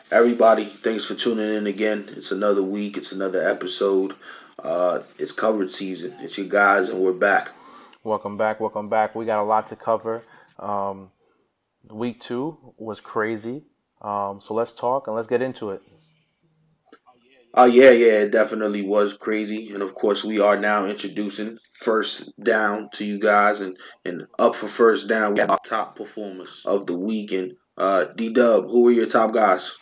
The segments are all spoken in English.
Everybody, thanks for tuning in again. It's another week, it's another episode. It's coverage season. It's your guys, and we're back. Welcome back. Welcome back. We got a lot to cover. Um, week two was crazy. So let's talk and let's get into it. Yeah, it definitely was crazy. And of course, we are now introducing first down to you guys. And up for first down, we have our top performers of the week. And D Dub, who are your top guys?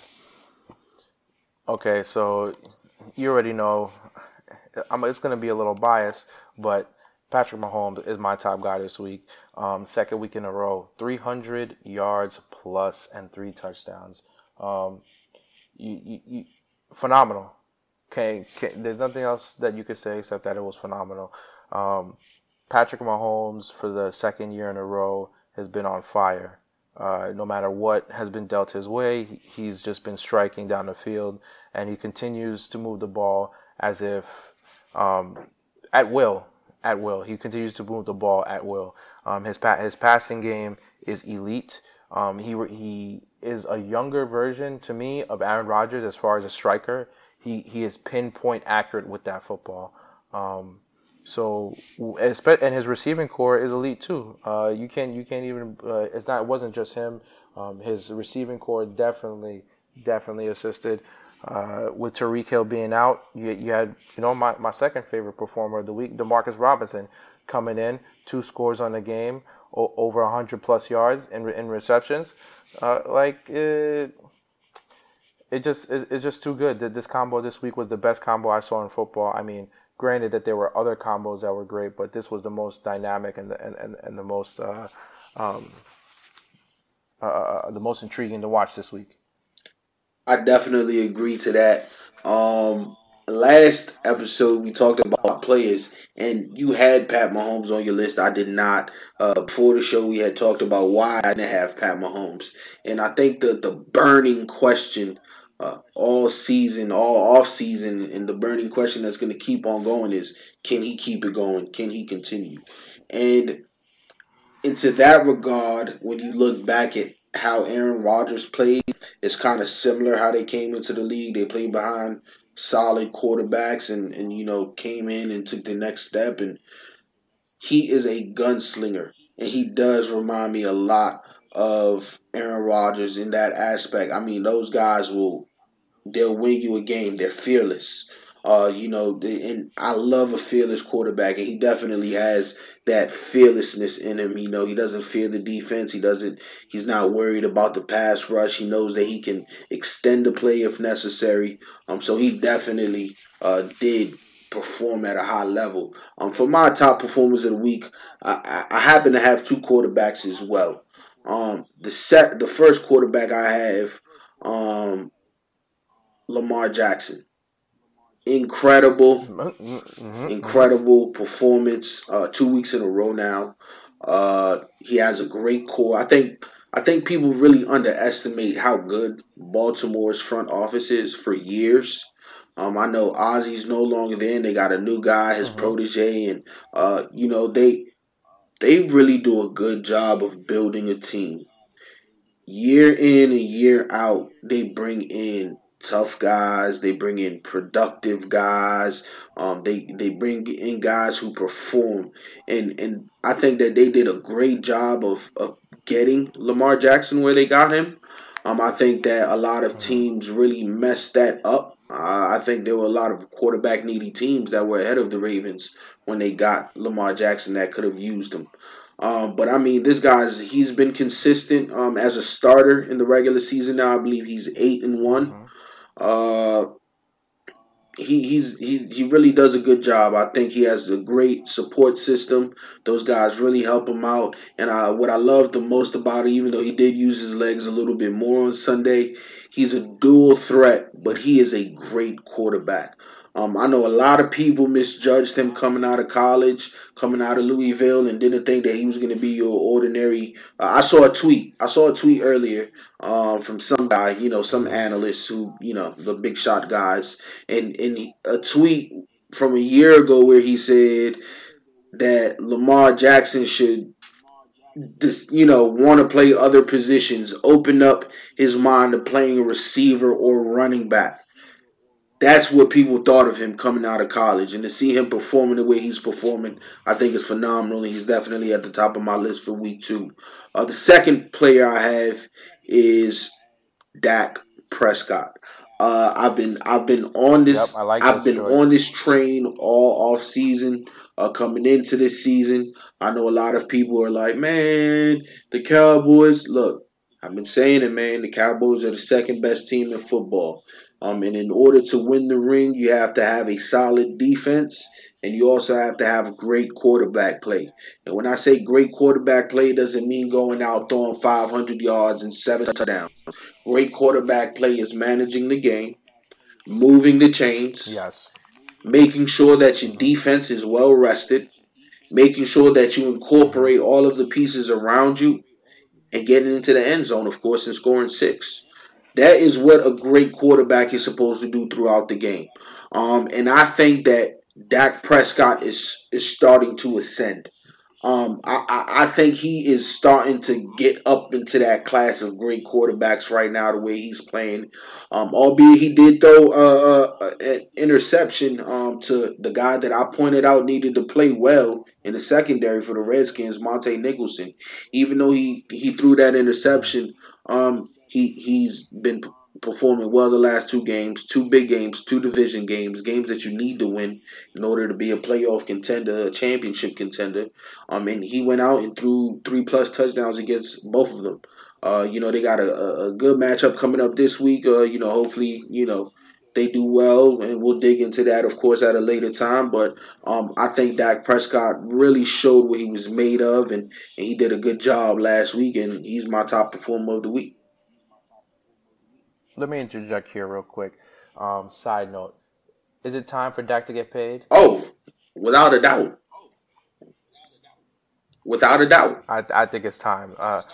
Okay, so you already know it's going to be a little biased, but Patrick Mahomes is my top guy this week. Second week in a row, 300 yards plus and three touchdowns. Um, you phenomenal. There's nothing else that you could say except that it was phenomenal. Um, Patrick Mahomes, for the second year in a row, has been on fire. No matter what has been dealt his way, he's just been striking down the field, and he continues to move the ball as if um, at will. At will, he continues to move the ball at will. His passing game is elite. He is a younger version to me of Aaron Rodgers as far as a striker. He is pinpoint accurate with that football. So, and his receiving core is elite too. You can't even. It wasn't just him. His receiving core definitely assisted. With Tariq Hill being out, you had my second favorite performer of the week, Demarcus Robinson, coming in, two scores on the game, over 100 plus yards in receptions. It's just too good. This combo this week was the best combo I saw in football. I mean, granted that there were other combos that were great, but this was the most dynamic and um, the most intriguing to watch this week. I definitely agree to that. Um, Last episode we talked about players, and you had Pat Mahomes on your list. I did not. Before the show, we had talked about why I didn't have Pat Mahomes, and I think the burning question all season, all off season, and the burning question that's going to keep on going is, can he keep it going? Can he continue? And into that regard, when you look back at how Aaron Rodgers played, it's kind of similar how they came into the league. They played behind solid quarterbacks and came in and took the next step. And he is a gunslinger, and he does remind me a lot of Aaron Rodgers in that aspect. I mean, those guys they'll win you a game. They're fearless. And I love a fearless quarterback, and he definitely has that fearlessness in him. He doesn't fear the defense. He's not worried about the pass rush. He knows that he can extend the play if necessary. So he definitely did perform at a high level. For my top performers of the week, I happen to have two quarterbacks as well. The first quarterback I have, um, Lamar Jackson. Incredible, Mm-hmm. incredible performance. 2 weeks in a row now. He has a great core. I think people really underestimate how good Baltimore's front office is for years. I know Ozzy's no longer there, and they got a new guy, his Mm-hmm. protege, and they really do a good job of building a team. Year in and year out, they bring in tough guys. They bring in productive guys. They bring in guys who perform, and I think that they did a great job of getting Lamar Jackson where they got him. I think that a lot of teams really messed that up. I think there were a lot of quarterback needy teams that were ahead of the Ravens when they got Lamar Jackson that could have used him. But I mean, he's been consistent as a starter in the regular season now. I believe he's 8-1. Mm-hmm. Uh, he really does a good job. I think he has a great support system. Those guys really help him out. And what I love the most about it, even though he did use his legs a little bit more on Sunday, he's a dual threat, but he is a great quarterback. I know a lot of people misjudged him coming out of college, coming out of Louisville, and didn't think that he was going to be your ordinary. I saw a tweet. I saw a tweet earlier from some guy, some Mm-hmm. analysts who, the big shot guys, and a tweet from a year ago where he said that Lamar Jackson should this, want to play other positions, open up his mind to playing a receiver or running back. That's what people thought of him coming out of college. And to see him performing the way he's performing, I think is phenomenal. He's definitely at the top of my list for week 2. The second player I have is Dak Prescott. I've been on Yep, I this like I've this been on choice. this train all off season. Coming into this season, I know a lot of people are like, man, the Cowboys. Look, I've been saying it, man. The Cowboys are the second best team in football. And in order to win the ring, you have to have a solid defense, and you also have to have great quarterback play. And when I say great quarterback play, it doesn't mean going out throwing 500 yards and 7 touchdowns. Great quarterback play is managing the game, moving the chains, Yes. making sure that your Hmm. defense is well rested, making sure that you Hmm. incorporate all of the pieces around you, and getting into the end zone, of course, and scoring 6. That is what a great quarterback is supposed to do throughout the game. And I think that Dak Prescott is starting to ascend. I think he is starting to get up into that class of great quarterbacks right now. The way he's playing, albeit he did throw an interception to the guy that I pointed out needed to play well in the secondary for the Redskins, Monte Nicholson. Even though he threw that Hmm. interception, he's been performing well the last 2 games, 2 big games, 2 division games, games that you need to win in order to be a playoff contender, a championship contender. And he went out and threw 3+ touchdowns against both of them. They got a good matchup coming up this week. Hopefully, they do well, and we'll dig into that, of course, at a later time. But I think Dak Prescott really showed what he was made of, and he did a good job last week, and he's my top performer of the week. Let me interject here real quick. Side note: is it time for Dak to get paid? Oh, without a doubt, without a doubt. I think it's time.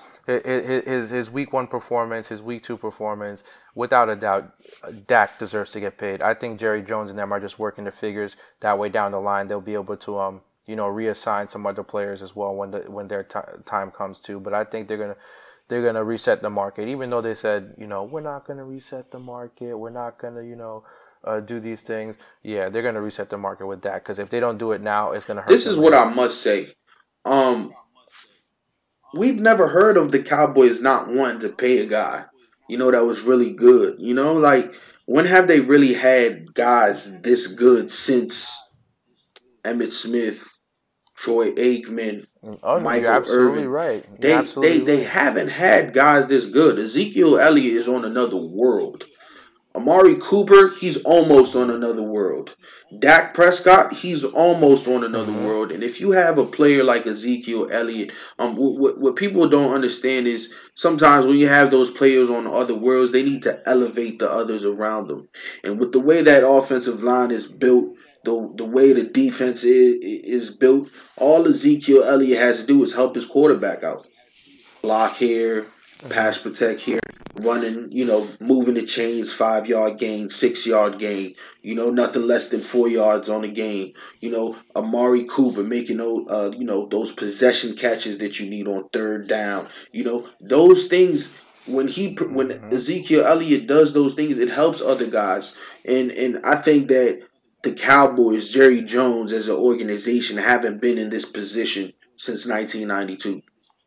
His week 1 performance, his week 2 performance, without a doubt, Dak deserves to get paid. I think Jerry Jones and them are just working the figures. That way down the line, they'll be able to reassign some other players as well when their time comes too. But I think they're gonna reset the market, even though they said we're not gonna reset the market, we're not gonna do these things. Yeah, they're gonna reset the market with that because if they don't do it now, it's gonna hurt This them is what later. I must say. Um, we've never heard of the Cowboys not wanting to pay a guy, that was really good. Like, when have they really had guys this good since Emmitt Smith, Troy Aikman, Oh no, you're Michael absolutely Irvin? right. You're They absolutely right. haven't had guys this good. Ezekiel Elliott is on another world. Amari Cooper, he's almost on Hmm. another world. Dak Prescott, he's almost on another Hmm. world. And if you have a player like Ezekiel Elliott, what people don't understand is sometimes when you have those players on other worlds, they need to elevate the others around them. And with the way that offensive line is built, the way the defense is built, all Ezekiel Elliott has to do is help his quarterback out. Block here, pass Hmm. protect here, running, moving the chains, 5 yard gain, 6 yard gain, nothing less than 4 yards on the game. Amari Cooper making those possession catches that you need on third down. Those things. When Hmm. Ezekiel Elliott does those things, it helps other guys, and I think that the Cowboys, Jerry Jones as an organization, haven't been in this position since 1992.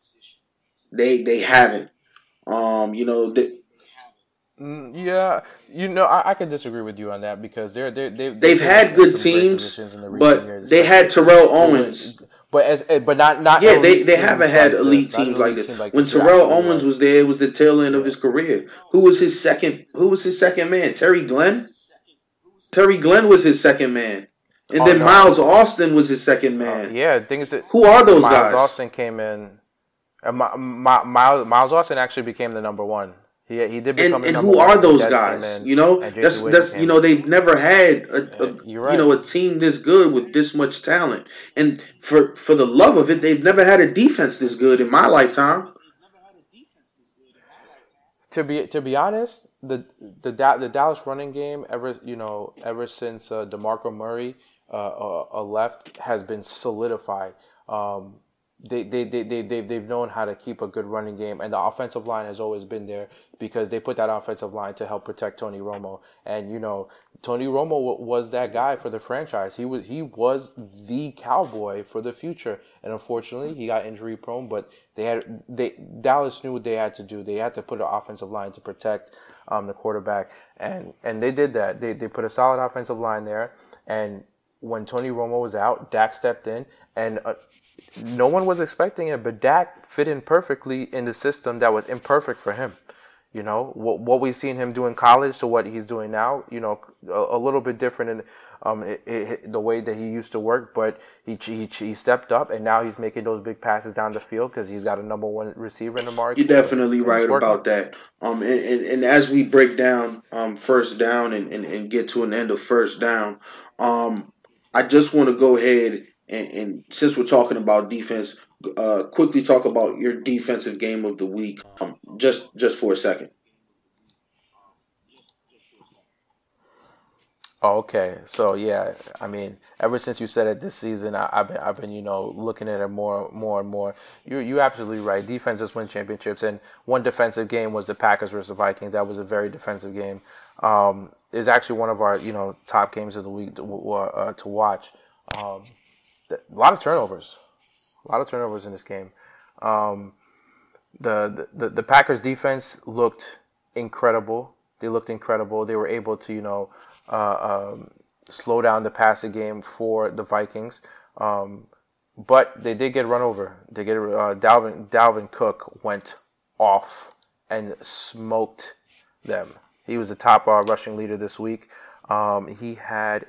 They haven't. They Yeah, I could disagree with you on that because they've they've been had in good some great teams, positions in the recent but years, they had especially. Terrell But when, Owens. but not Yeah, they, elite they haven't teams had like elite this, not an teams like elite this. team like When this. You're Terrell absolutely Owens right. was there, it was the tail end of Yeah. his career. Who was his second man? Terry Glenn. Terry Glenn was his second man, and Oh then no. Miles Austin was his second man. Yeah. Things that Who are those Miles guys? Austin came in. Miles Austin actually became the number one. He did become and the and number who one, are and then those Des came guys? in, and Jason That's Witten that's came in. they've never had You're right. a team this good with this much talent, and for the love of it, they've never had a defense this good in my lifetime. To be honest, the Dallas running game ever since DeMarco Murray left has been solidified. they've known how to keep a good running game, and the offensive line has always been there because they put that offensive line to help protect Tony Romo. And Tony Romo was that guy for the franchise. He was the cowboy for the future, and unfortunately, he got injury prone. But Dallas knew what they had to do. They had to put an offensive line to protect the quarterback, and they did that. They put a solid offensive line there, and when Tony Romo was out, Dak stepped in, and no one was expecting it, but Dak fit in perfectly in the system that was imperfect for him. What we've seen him do in college to what he's doing now. A little bit different in the way that he used to work, but he stepped up, and now he's making those big passes down the field because he's got a number one receiver in Amari You're Cooper, definitely and it's right working. about that. And as we break down first down and get to an end of first down, I just want to go ahead and since we're talking about defense, quickly talk about your defensive game of the week. Just for a second. Oh, okay. So yeah, I mean, ever since you said it this season, I've been looking at it more and more. You absolutely right. Defenses win championships, and one defensive game was the Packers versus the Vikings. That was a very defensive game. It was actually one of our top games of the week to watch. Um, a lot of turnovers, in this game. Um, the Packers defense looked incredible. They looked incredible. They were able to slow down the passing game for the Vikings. But they did get run over. Dalvin Cook went off and smoked them. He was the top rushing leader this week. He had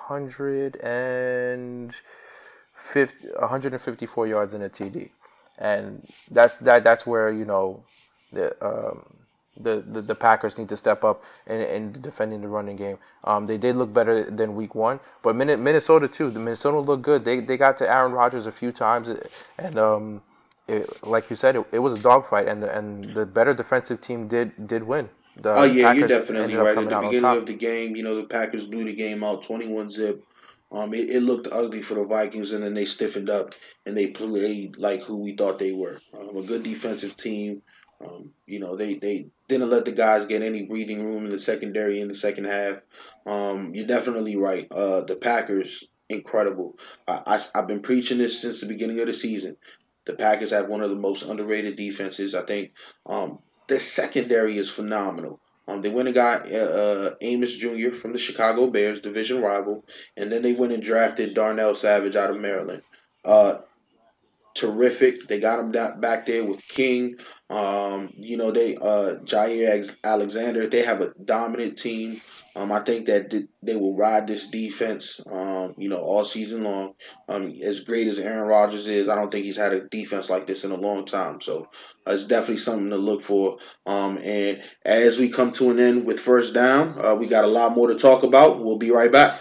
154 yards in a TD, and that's where the the Packers need to step up in defending the running game. They did look better than week one, but Minnesota too. The Minnesota looked good. They got to Aaron Rodgers a few times, and like you said, it was a dogfight, and the better defensive team did win. Oh The yeah, you're Packers definitely ended up right. At coming the out on beginning of top. the game, the Packers blew the game out 21-zip. It looked ugly for the Vikings, and then they stiffened up and they played like who we thought they were. A good defensive team. They didn't let the guys get any breathing room in the secondary in the second half. You're definitely right. The Packers, incredible. I've been preaching this since the beginning of the season. The Packers have one of the most underrated defenses. I think their secondary is phenomenal. They went and got Amos Jr. from the Chicago Bears, division rival, and then they went and drafted Darnell Savage out of Maryland. Uh, Terrific. They got him back there with King. They Jair Alexander. They have a dominant team. I think that they will ride this defense. All season long. As great as Aaron Rodgers is, I don't think he's had a defense like this in a long time. So it's definitely something to look for. And as we come to an end with first down, we got a lot more to talk about. We'll be right back.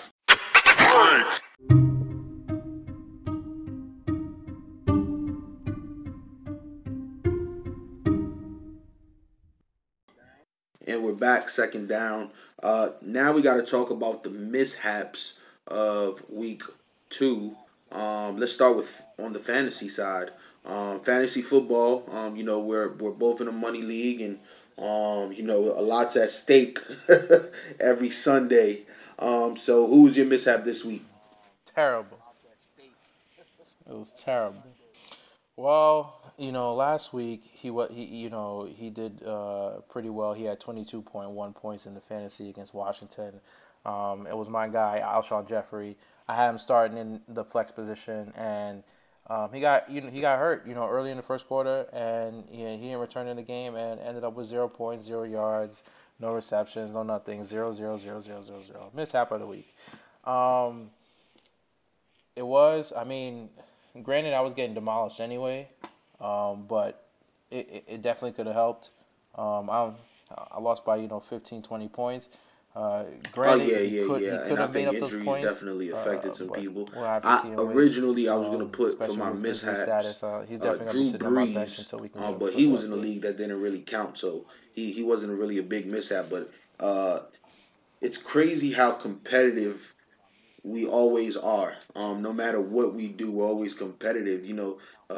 And we're back, second down. Now we got to talk about the mishaps of week two. Let's start with on the fantasy side. Fantasy football. We're both in a money league, and a lot's at stake every Sunday. So who's your mishap this week? Terrible. It was terrible. Well, last week he did pretty well. He had 22.1 points in the fantasy against Washington. It was my guy Alshon Jeffrey. I had him starting in the flex position, and he got hurt early in the first quarter, and he didn't return in the game, and ended up with 0 points, 0 yards, no receptions, no nothing, 0 0 0 0 0 0. Mishap of the week. Um, it was. I mean, granted, I was getting demolished anyway, but it definitely could have helped. I lost by 15, 20 points. Oh Granted, yeah, he yeah, could he yeah. And could I have made think up those injuries points, definitely affected some but people. we'll have to I see and wait. originally I was gonna put for Especially my with his injury mishaps status, he's definitely gonna be Drew sitting on my bench Brees, until we can get him but he fully was in the healthy. league that didn't really count, so he wasn't really a big mishap. But uh, it's crazy how competitive we always are. No matter what we do, we're always competitive.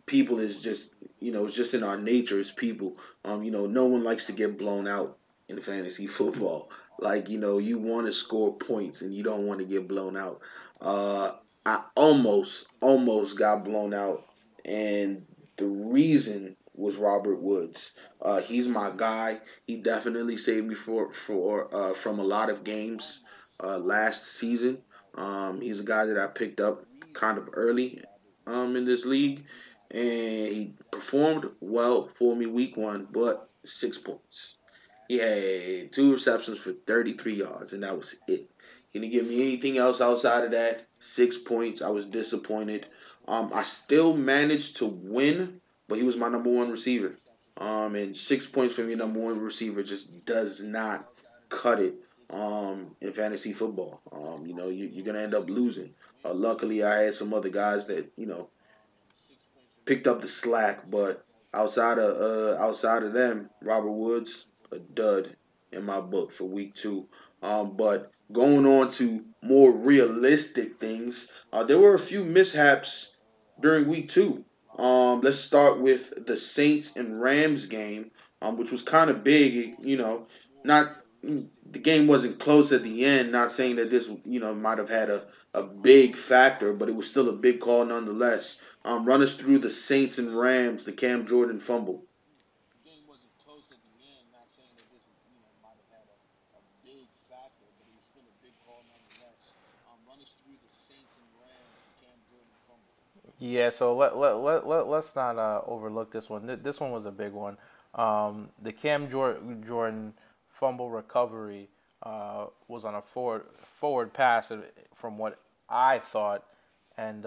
people is just it's just in our nature as people. No one likes to get blown out in fantasy football. Like you want to score points and you don't want to get blown out. Uh, I almost got blown out, and the reason was Robert Woods. He's my guy. He definitely saved me from a lot of games last season. He's a guy that I picked up kind of early in this league, and he performed well for me week one, but 6 points. He had two receptions for 33 yards, and that was it. He didn't give me anything else outside of that. 6 points. I was disappointed. I still managed to win, but he was my number one receiver. And 6 points from your number one receiver just does not cut it. In fantasy football, you're gonna end up losing. Luckily, I had some other guys that picked up the slack, but outside of them, Robert Woods a dud in my book for week two. But going on to more realistic things, there were a few mishaps during week two. Let's start with the Saints and Rams game, which was kind of big. Not the game wasn't close at the end. Not saying that this might have had a big factor, but it was still a big call nonetheless. Run us through the Saints and Rams, the Cam Jordan fumble. Yeah, so let's not overlook this one. This one was a big one. The Jordan fumble recovery was on a forward pass from what I thought, and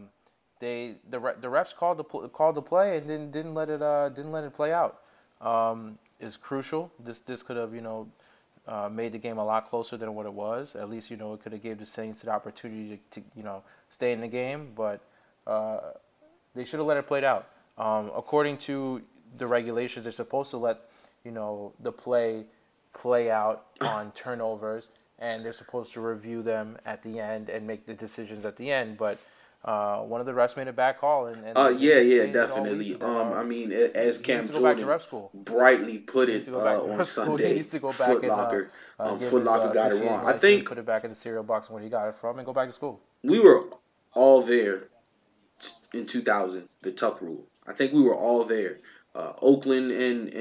the refs called the play and didn't let it play out. Is crucial. This could have made the game a lot closer than what it was. At least it could have gave the Saints the opportunity to stay in the game, but uh, they should have let it play out. According to the regulations, they're supposed to let the play out on turnovers, and they're supposed to review them at the end and make the decisions at the end. But one of the refs made a bad call, and they've Yeah, been yeah, saying it all definitely. week that I mean, as he needs Cam to go back to Jordan ref school. brightly put He needs it to go back to on ref school. He needs Sunday, to go back Foot and Locker, give Foot his Locker got it officiating wrong. I license, think put it back in the cereal box where he got it from, and go back to school. we were all there in 2000, the Tuck rule. I think we were all there. Oakland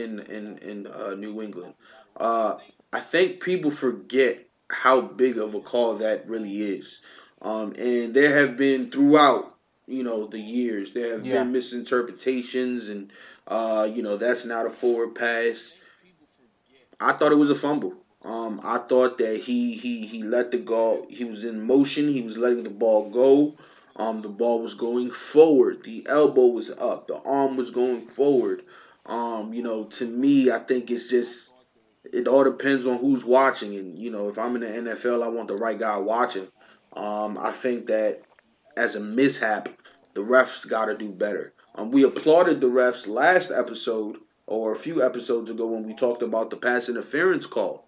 and New England. Uh, I think people forget how big of a call that really is. And there have been throughout, the years, there have Yeah, been misinterpretations, and that's not a forward pass. I thought it was a fumble. I thought that he let the ball. He was in motion. He was letting the ball go. The ball was going forward. The elbow was up. The arm was going forward. To me, I think it's just it all depends on who's watching. And if I'm in the NFL, I want the right guy watching. I think that as a mishap, the refs got to do better. We applauded the refs last episode or a few episodes ago when we talked about the pass interference call.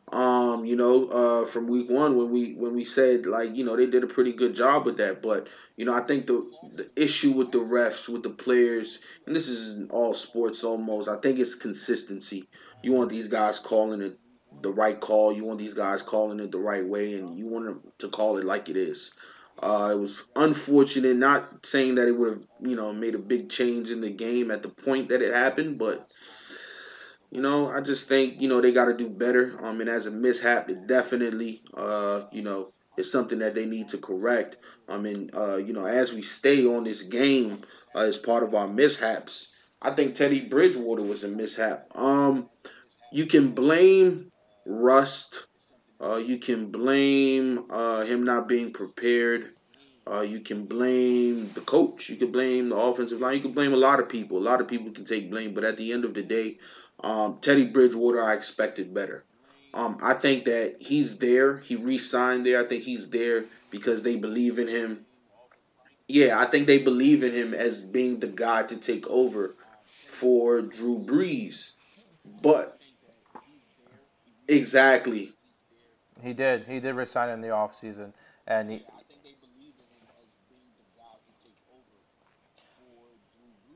From week one when we said like they did a pretty good job with that. But I think the issue with the refs, with the players, and this is in all sports almost. I think it's consistency. You want these guys calling it the right call. You want these guys calling it the right way, and you want them to call it like it is. It was unfortunate. Not saying that it would have, made a big change in the game at the point that it happened, but I just think they got to do better. And as a mishap, it definitely, is something that they need to correct. As we stay on this game as part of our mishaps, I think Teddy Bridgewater was a mishap. You can blame rust. You can blame him not being prepared. You can blame the coach. You can blame the offensive line. You can blame a lot of people. A lot of people can take blame, but at the end of the day, Teddy Bridgewater, I expected better. I think that he's there. He re-signed there. I think he's there because they believe in him. Yeah, I think they believe in him as being the guy to take over for Drew Brees. But exactly, he did resign in the offseason, and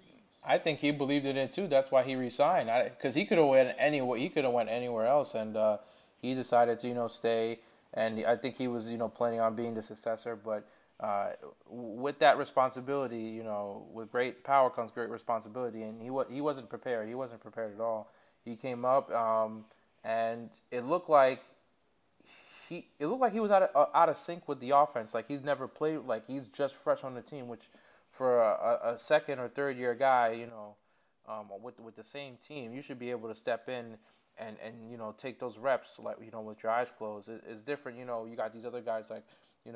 I think he believed in it too. That's why he resigned. Because he could have went anywhere. He could have went anywhere else, and he decided to stay. And I think he was planning on being the successor. But with that responsibility, with great power comes great responsibility, and he wasn't prepared. He wasn't prepared at all. He came up, and it looked like he was out of sync with the offense. Like he's never played. Like he's just fresh on the team, which for a second or third year guy, with the same team, you should be able to step in and take those reps like with your eyes closed. It's different. You got these other guys like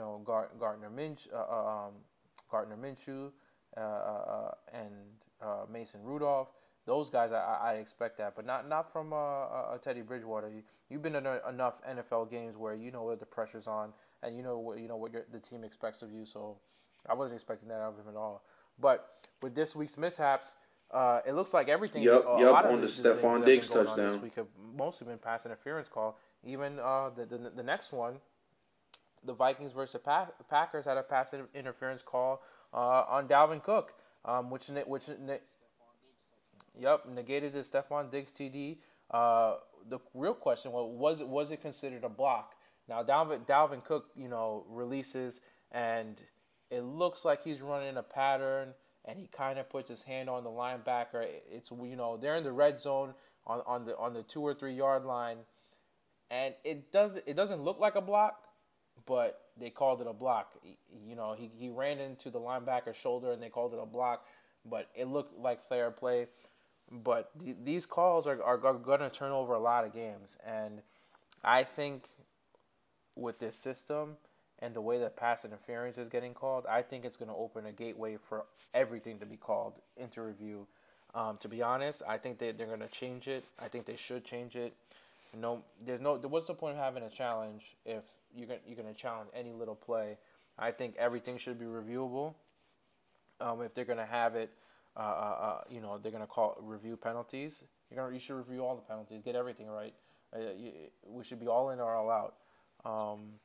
Gardner Minshew, and Mason Rudolph. Those guys, I expect that, but not from a Teddy Bridgewater. You've been in enough NFL games where you know what the pressure's on, and what the team expects of you. So I wasn't expecting that out of him at all. But with this week's mishaps, it looks like everything's Yep, a yep, lot of on the the things Stephon that have been Diggs going on this touchdown. week have mostly been pass interference call. Even the next one, the Vikings versus Packers had a pass interference call on Dalvin Cook, which negated the Stephon Diggs TD. The real question was it considered a block? Now Dalvin Cook, releases, and it looks like he's running a pattern, and he kind of puts his hand on the linebacker. It's they're in the red zone on the 2 or 3 yard line, and it doesn't look like a block, but they called it a block. He ran into the linebacker's shoulder, and they called it a block, but it looked like fair play. But these calls are going to turn over a lot of games, and I think with this system and the way that pass interference is getting called, I think it's going to open a gateway for everything to be called into review. To be honest, I think they're going to change it. I think they should change it. No, what's the point of having a challenge if you're gonna challenge any little play? I think everything should be reviewable. If they're gonna have it, they're gonna call review penalties. You should review all the penalties, get everything right. We should be all in or all out. Um,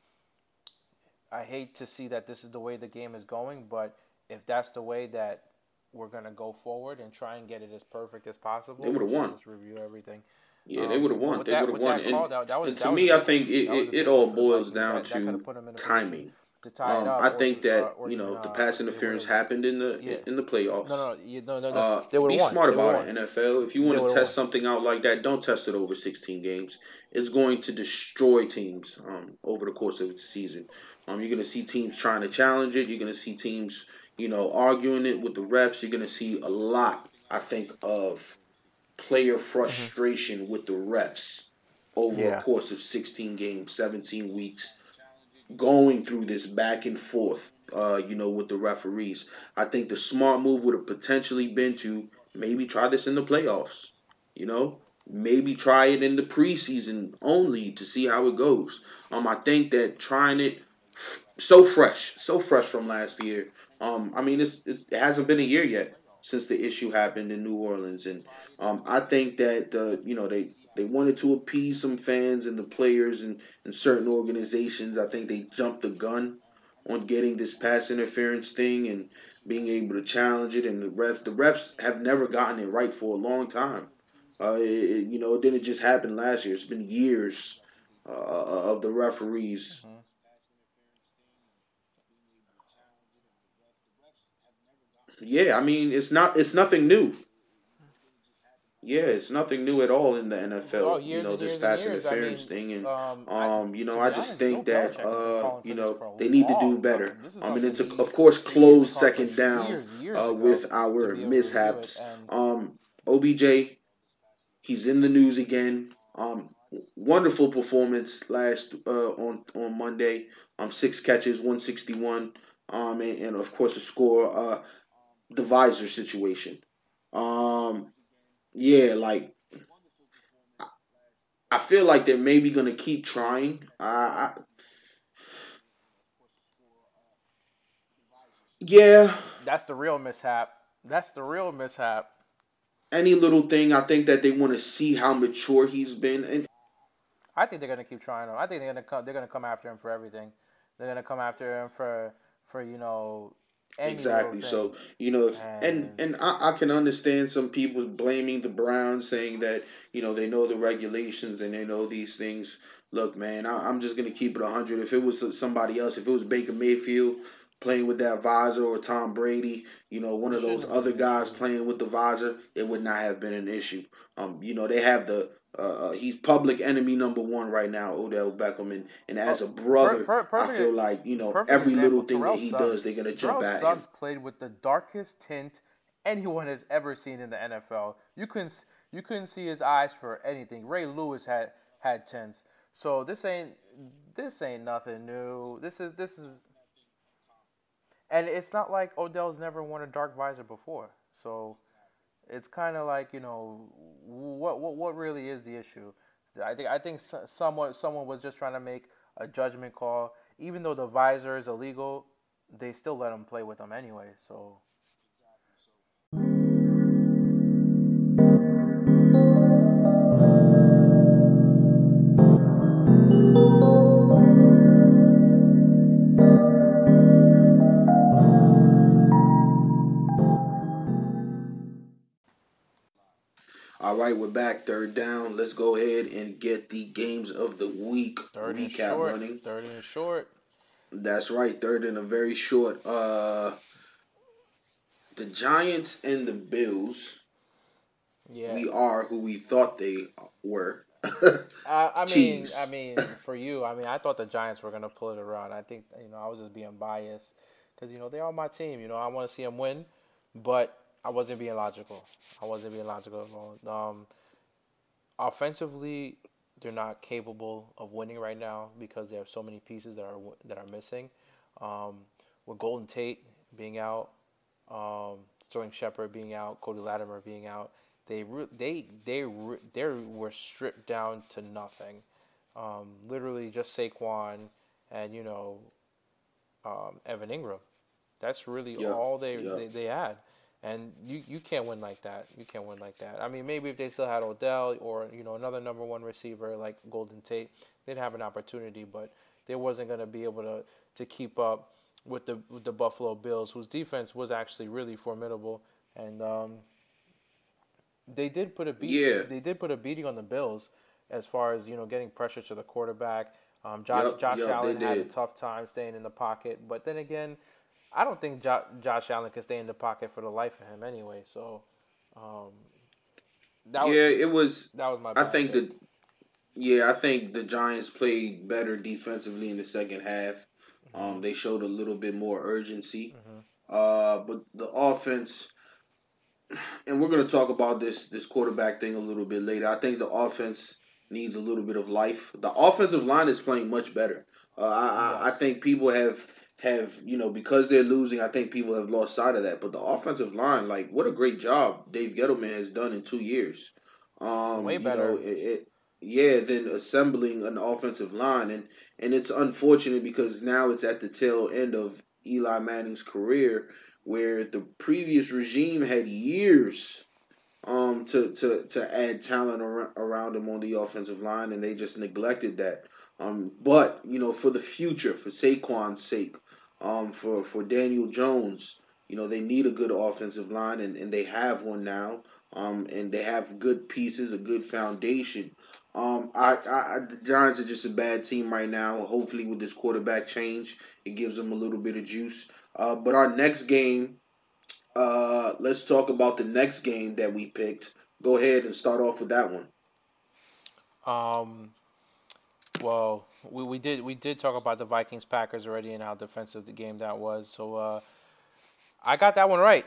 I hate to see that this is the way the game is going, but if that's the way that we're gonna go forward and try and get it as perfect as They possible, would we have should won. just review everything. Yeah, they would have But won. with They would that have with won. that And call, that was and to that was a me, I big think one. That was a it big one all for the boils Vikings. down That could have to put them in a position timing. to tie it up, I think that or even the pass they would interference have. happened Yeah. in the playoffs. No. They would have Be won. smart They would have about it, won. NFL. If you They want would to have won. test something out like that, don't test it over 16 games. It's going to destroy teams over the course of the season. You're going to see teams trying to challenge it. You're going to see teams, arguing it with the refs. You're going to see a lot, I think, of player Hmm. frustration with the refs over a Yeah. course of 16 games, 17 weeks, going through this back and forth, with the referees. I think the smart move would have potentially been to maybe try this in the playoffs. You know, maybe try it in the preseason only to see how it goes. I think that trying it so fresh from last year. I mean, it hasn't been a year yet since the issue happened in New Orleans, and I think that they wanted to appease some fans and the players and certain organizations. I think they jumped the gun on getting this pass interference thing and being able to challenge it. And the refs have never gotten it right for a long time. It didn't just happen last year. It's been years of the referees. Hmm. Yeah, I mean it's nothing new. Yeah, it's nothing new at all in the Oh, NFL. years and This years and pass years. I interference mean, thing, and I to I be just honest, Bill think that Belichick has been calling for this for a they need to do long better. time. This is And something it's of course he's been close calling for second down years ago with to our be able to review it. mishaps. And OBJ, he's in the news again. Wonderful performance last on Monday. 6 catches, 161. And of course a score. The visor situation. Um, yeah, like I feel like they're maybe gonna keep trying. Yeah, that's the real mishap. That's the real mishap. any little thing. I think that they want to see how mature he's been, and I think they're gonna keep trying him. I think they're gonna come. They're gonna come after him for everything. They're gonna come after him for any little Exactly. thing. So if And and I can understand some people blaming the Browns, saying that they know the regulations and they know these things. Look, man, I'm just gonna keep it 100. If it was somebody else, if it was Baker Mayfield playing with that visor, or Tom Brady, one it of shouldn't those have been other an guys issue. playing with the visor, it would not have been an issue. They have he's public enemy number one right now, Odell Beckham, and Oh, as a brother, I feel perfect, like perfect every little example. thing that Terrell he does, Suggs. they're gonna jump Terrell at him. Suggs played with the darkest tint anyone has ever seen in the NFL. You couldn't see his eyes for anything. Ray Lewis had tints. So this ain't nothing new. This is, and it's not like Odell's never worn a dark visor before. So it's kind of like what really is the issue. I think someone was just trying to make a judgment call. Even though the visor is illegal, they still let him play with them anyway. So All right, we're back. Third down. Let's go ahead and get the games of the week third and recap short, running. third and short. That's right. Third and a very short. The Giants and the Bills. Yeah. We are who we thought they were. I Cheese. mean, for you, I thought the Giants were gonna pull it around. I think I was just being biased because they're on my team. I want to see them win, but I wasn't being logical. I wasn't being logical at all. Offensively, they're not capable of winning right now because they have so many pieces that are missing. Um, with Golden Tate being out, Sterling Shepard being out, Cody Latimer being out, they were stripped down to nothing. Literally just Saquon and Evan Ingram. That's really Yep. all they, Yep. they, they had. And you can't win like that. You can't win like that. I mean, maybe if they still had Odell or another number one receiver like Golden Tate, they'd have an opportunity. But they wasn't going to be able to keep up with the Buffalo Bills, whose defense was actually really formidable. And they did put a beat. Yeah. They did put a beating on the Bills as far as getting pressure to the quarterback. Josh Yep. Josh Yep. They Allen had a did. tough time staying in the pocket, but then again, I don't think Josh Allen can stay in the pocket for the life of him anyway. So um, that was Yeah. It was. that was my I bad think pick. that. Yeah. I think the Giants played better defensively in the second half. Hmm. They showed a little bit more urgency. Hmm. But the offense, and we're going to talk about this quarterback thing a little bit later. I think the offense needs a little bit of life. The offensive line is playing much better. I Yes. think people have because they're losing. I think people have lost sight of that. But the offensive line, like, what a great job Dave Gettleman has done in 2 years. Way You know better. it. Yeah, then assembling an offensive line, and it's unfortunate because now it's at the tail end of Eli Manning's career, where the previous regime had years to add talent around him on the offensive line, and they just neglected that. But for the future, for Saquon's sake, for Daniel Jones, they need a good offensive line, and they have one now. And they have good pieces, a good foundation. The Giants are just a bad team right now. Hopefully, with this quarterback change, it gives them a little bit of juice. But our next game, let's talk about the next game that we picked. Go ahead and start off with that one. Um, well, we did talk about the Vikings Packers already and how defensive the game that was. So I got that one right.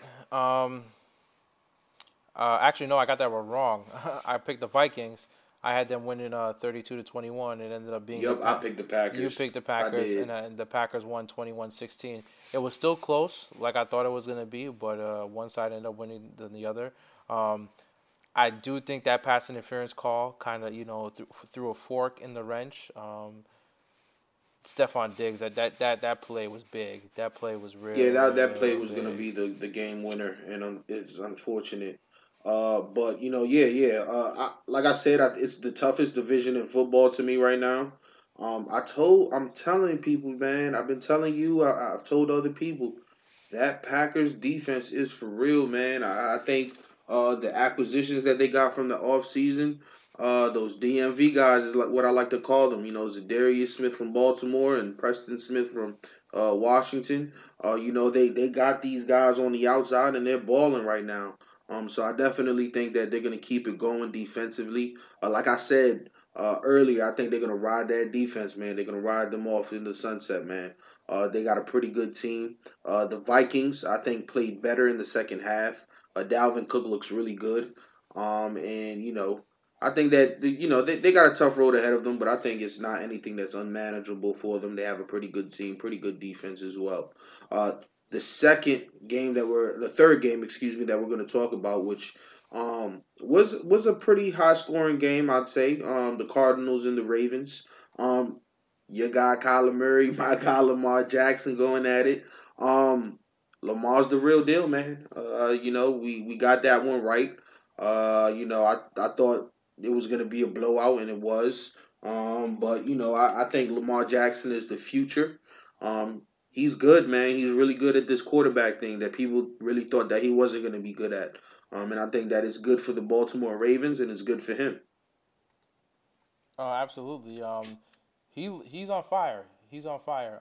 Actually, no, I got that one wrong. I picked the Vikings. I had them winning 32-21. It ended up being Yep, I picked the you picked Packers. the I Packers, did. and the Packers won 21-16. It was still close, like I thought it was going to be, but one side ended up winning than the other. Um, I do think that pass interference call kind of, threw a fork in the wrench. Stephon Diggs, that play was big. That play was Yeah, that play real was gonna big. be the game winner, and it's unfortunate. But yeah, yeah. Like I said, it's the toughest division in football to me right now. I'm telling people, man. I've been telling you. I've told other people. That Packers defense is for real, man. I think the acquisitions that they got from the offseason, those DMV guys is like what I like to call them. You know, Zadarius Smith from Baltimore and Preston Smith from Washington. They got these guys on the outside and they're balling right now. So I definitely think that they're gonna keep it going defensively. Like I said earlier, I think they're gonna ride that defense, man. They're gonna ride them off in the sunset, man. They got a pretty good team. The Vikings, I think, played better in the second half. Dalvin Cook looks really good. And I think that they got a tough road ahead of them, but I think it's not anything that's unmanageable for them. They have a pretty good team, pretty good defense as well. Uh, the third game, excuse me, that we're going to talk about, which was a pretty high scoring game, I'd say. The Cardinals and the Ravens. Um, your guy Kyler Murray, my guy Lamar Jackson going at it. Um, Lamar's the real deal, man. We got that one right. I thought it was gonna be a blowout, and it was. But I think Lamar Jackson is the future. He's good, man. He's really good at this quarterback thing that people really thought that he wasn't gonna be good at. And I think that is good for the Baltimore Ravens, and it's good for him. Oh, absolutely. He's on fire. He's on fire.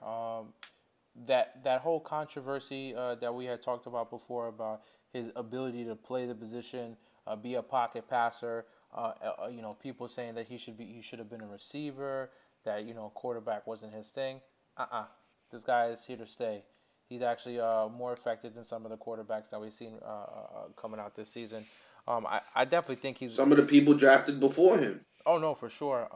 That whole controversy that we had talked about before about his ability to play the position, be a pocket passer. People saying that he should have been a receiver. That quarterback wasn't his thing. This guy is here to stay. He's actually more effective than some of the quarterbacks that we've seen coming out this season. I definitely think he's. Some of the people drafted before him. Oh no, for sure.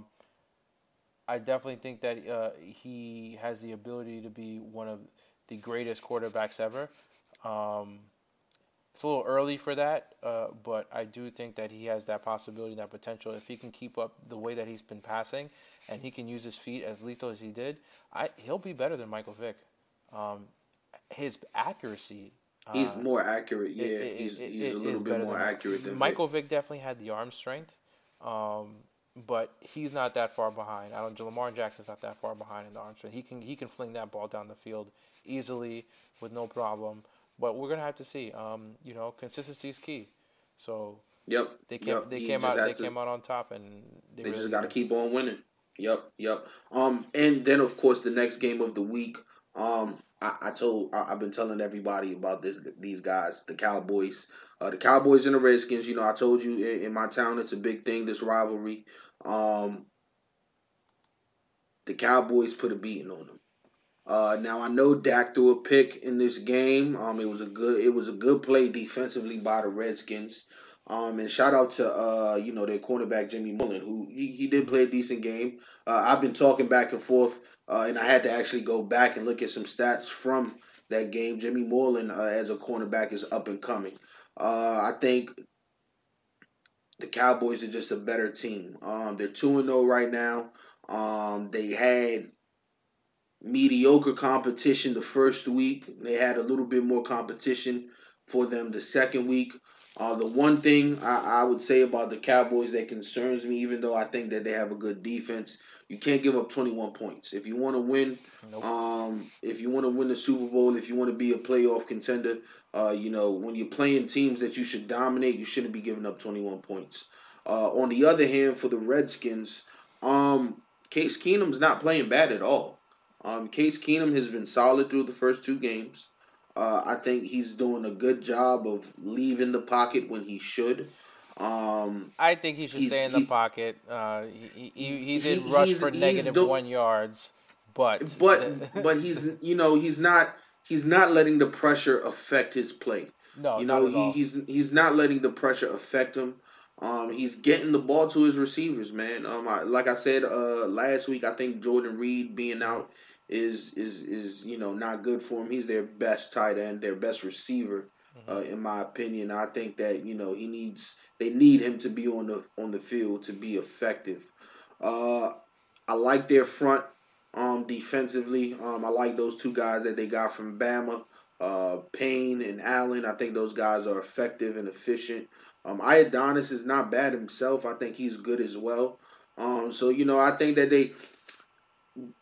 I definitely think that he has the ability to be one of the greatest quarterbacks ever. Um, it's a little early for that, but I do think that he has that possibility, that potential. If he can keep up the way that he's been passing, and he can use his feet as lethal as he did, he'll be better than Michael Vick. Um, his accuracy He's uh, more accurate. it, Yeah, it, he's a it little is bit better more than accurate than Vic. Michael Vick. Definitely had the arm strength, um, but he's not that far behind. I don't. Lamar Jackson's not that far behind in the arm strength. He can fling that ball down the field easily with no problem. But we're gonna have to see. Consistency is key. So Yep, they came yep. they He came just out they has to. came out on top, and they They just really got to did. keep on winning. Yep, yep. And then of course the next game of the week. I've been telling everybody about these guys, the Cowboys, the Cowboys and the Redskins. I told you in my town it's a big thing. This rivalry. Um, the Cowboys put a beating on them. Now I know Dak threw a pick in this game. It was a good play defensively by the Redskins. And shout out to their cornerback Jimmy Mullen, who he did play a decent game. I've been talking back and forth, and I had to actually go back and look at some stats from that game. Jimmy Mullen as a cornerback is up and coming. I think the Cowboys are just a better team. They're 2-0 right now. They had mediocre competition the first week. They had a little bit more competition for them the second week. The one thing I would say about the Cowboys that concerns me, even though I think that they have a good defense, you can't give up 21 points. If you want to win, Nope. if you want to win the Super Bowl, if you want to be a playoff contender, when you're playing teams that you should dominate, you shouldn't be giving up 21 points. On the other hand, for the Redskins, Case Keenum's not playing bad at all. Case Keenum has been solid through the first two games. I think he's doing a good job of leaving the pocket when he should. Um, I think he should he's stay in the he pocket. He did he rush for he's negative do, 1 yards, but but he's not letting the pressure affect his play. no, not at all. He's not letting the pressure affect him. He's getting the ball to his receivers, man. Like I said last week, I think Jordan Reed being out is not good for him. He's their best tight end, their best receiver, Hmm. in my opinion. I think that they need him to be on the field to be effective. Uh, I like their front defensively. I like those two guys that they got from Bama, Payne and Allen. I think those guys are effective and efficient. Iodonis is not bad himself. I think he's good as well. I think that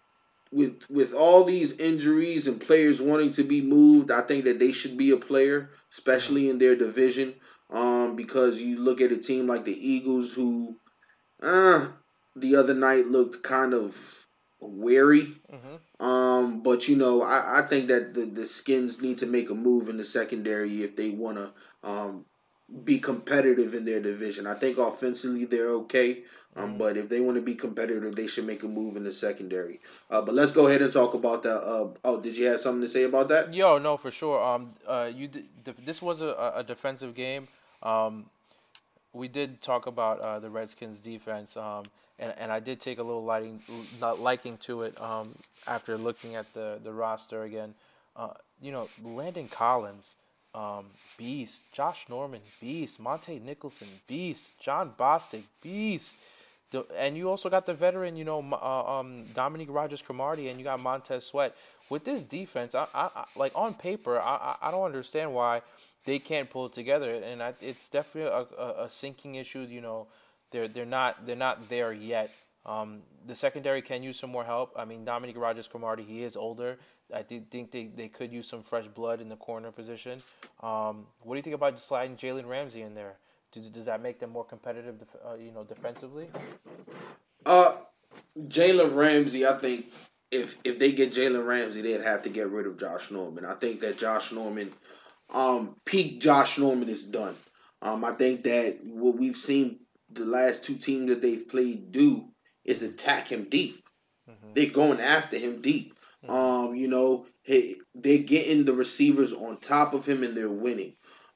with all these injuries and players wanting to be moved, I think that they should be a player, Mm-hmm. especially in their division. Because you look at a team like the Eagles, who uh, the other night looked kind of wary. Mm-hmm. But I think that the Skins need to make a move in the secondary if they want to be competitive in their division. I think offensively they're okay, Mm-hmm. but if they want to be competitive, they should make a move in the secondary. But let's go ahead and talk about that. Oh, did you have something to say about that? Yo, no, for sure. This was a defensive game. Um, we did talk about the Redskins defense, and I did take a little not liking to it after looking at the roster again. Landon Collins, beast. Josh Norman, beast. Monte Nicholson, beast. John Bostic, beast. And you also got the veteran, Dominique Rogers-Cromartie, and you got Montez Sweat. With this defense, like on paper, I don't understand why they can't pull it together, and it's definitely a sinking issue. They're not there yet. The secondary can use some more help. I mean, Dominique Rogers-Cromartie, he is older. I do think they could use some fresh blood in the corner position. What do you think about just sliding Jalen Ramsey in there? Does that make them more competitive, defensively? Uh, Jalen Ramsey, I think if they get Jalen Ramsey, they'd have to get rid of Josh Norman. I think that Josh Norman, peak Josh Norman is done. I think that what we've seen the last two teams that they've played do is attack him deep. Mm-hmm. They're going after him deep. Mm-hmm. They're getting the receivers on top of him and they're winning.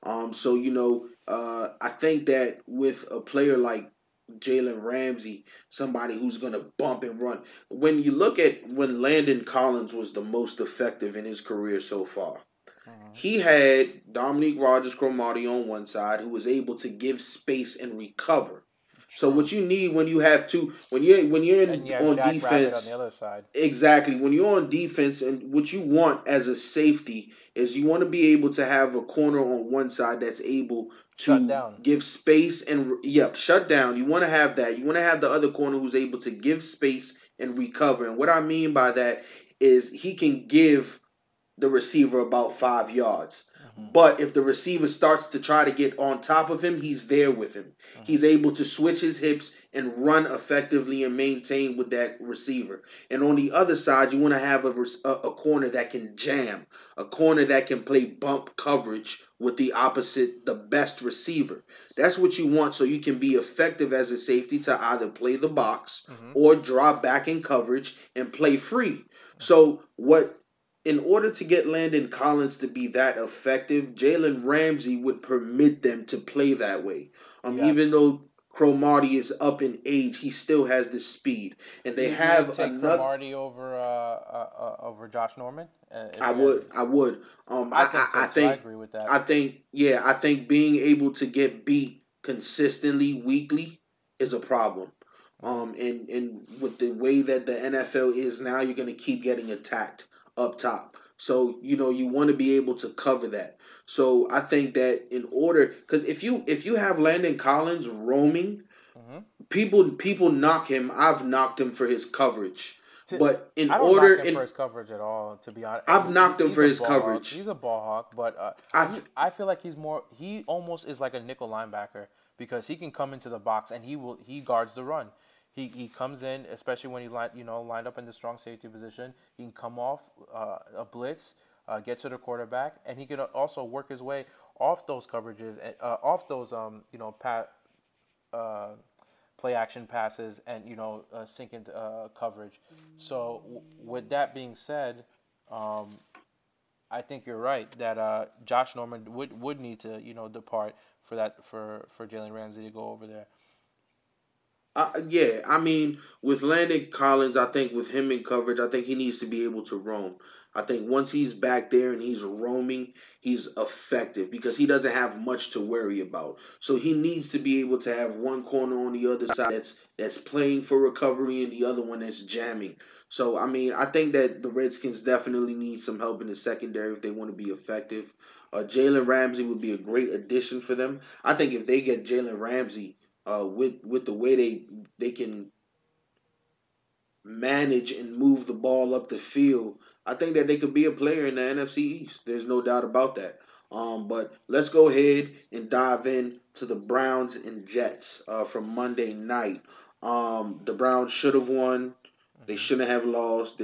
I think that with a player like Jalen Ramsey, somebody who's going to bump and run. When you look at when Landon Collins was the most effective in his career so far, Mm-hmm. he had Dominique Rogers-Cromartie on one side, who was able to give space and recover. So True. what you need when you have two, when you're And you have on Jack Rabbit on the defense. other side. Exactly. When you're on defense, and what you want as a safety is you want to be able to have a corner on one side that's able Shut to down. give space and, yep, shut down. You want to have that. You want to have the other corner who's able to give space and recover. And what I mean by that is he can give the receiver about 5 yards. Mm-hmm. But if the receiver starts to try to get on top of him, he's there with him. Mm-hmm. He's able to switch his hips and run effectively and maintain with that receiver. And on the other side, you want to have a corner that can jam, a corner that can play bump coverage with the opposite, the best receiver. That's what you want so you can be effective as a safety to either play the box Mm-hmm. or drop back in coverage and play free. Mm-hmm. So what in order to get Landon Collins to be that effective, Jalen Ramsey would permit them to play that way. Even Yes. though Cromartie is up in age, he still has the speed, and they You would have take another. Cromartie over Josh Norman if I you had. would, I would. I think so I too. I think, agree with that. I think, yeah, I think being able to get beat consistently weekly is a problem. Mm-hmm. And with the way that the NFL is now, you're gonna keep getting attacked up top. So you want to be able to cover that. So I think that in order, because if you have Landon Collins roaming, Mm-hmm. people knock him. I've knocked him for his coverage, To, but in I don't order, knock him for in his coverage at all. To be honest, I've knocked him he's for a his ball hawk. coverage. He's a ball hawk, but I've I feel like he's more. He almost is like a nickel linebacker because he can come into the box and he guards the run. He comes in, especially when he lined up in the strong safety position. He can come off a blitz, get to the quarterback, and he can also work his way off those coverages and off those pat uh, play action passes and sink into coverage. So with that being said, um, I think you're right that Josh Norman would need to depart for Jalen Ramsey to go over there. Yeah, I mean, with Landon Collins, I think with him in coverage, I think he needs to be able to roam. I think once he's back there and he's roaming, he's effective because he doesn't have much to worry about. So he needs to be able to have one corner on the other side that's playing for recovery and the other one that's jamming. So I mean, I think that the Redskins definitely need some help in the secondary if they want to be effective. Jalen Ramsey would be a great addition for them. I think if they get Jalen Ramsey with the way they can manage and move the ball up the field, I think that they could be a player in the NFC East. There's no doubt about that. But let's go ahead and dive in to the Browns and Jets from Monday night. The Browns should have won. They Hmm. shouldn't have lost.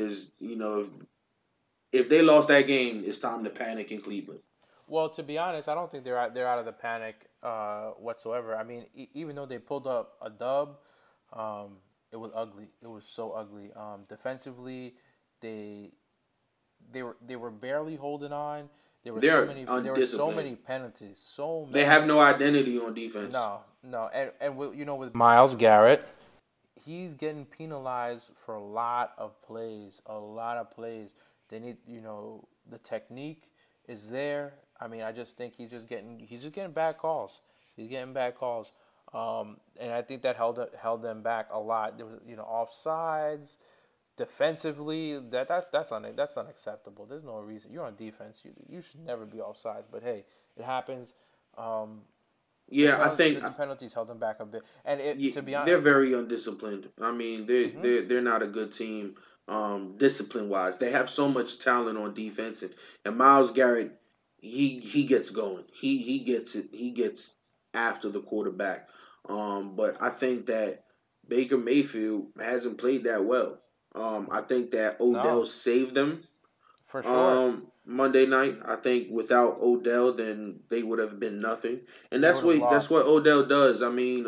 If they lost that game, it's time to panic in Cleveland. Well, to be honest, I don't think they're out of the panic whatsoever. I mean, even though they pulled up a dub, um, it was ugly. It was so ugly. Defensively, they they were barely holding on. They're There were so undisciplined. many penalties. So They many. have no identity on defense. No, and with Miles Garrett, he's getting penalized for a lot of plays. A lot of plays. They need the technique is there. I mean, I just think he's just getting bad calls. He's getting bad calls. And I think that held them back a lot. There was offsides. Defensively, that's unacceptable. There's no reason you're on defense. You should never be offsides. But hey, it happens. Um, Yeah, I think the penalties held them back a bit. And it yeah, to be they're honest, very undisciplined. I mean, they're not a good team, discipline wise. They have so much talent on defense, and Miles Garrett, he gets going. He gets it. He gets after the quarterback. But I think that Baker Mayfield hasn't played that well. I think that Odell no, saved them for sure Monday night. I think without Odell, then they would have been nothing. And they would have that's what lost. Odell does. I mean,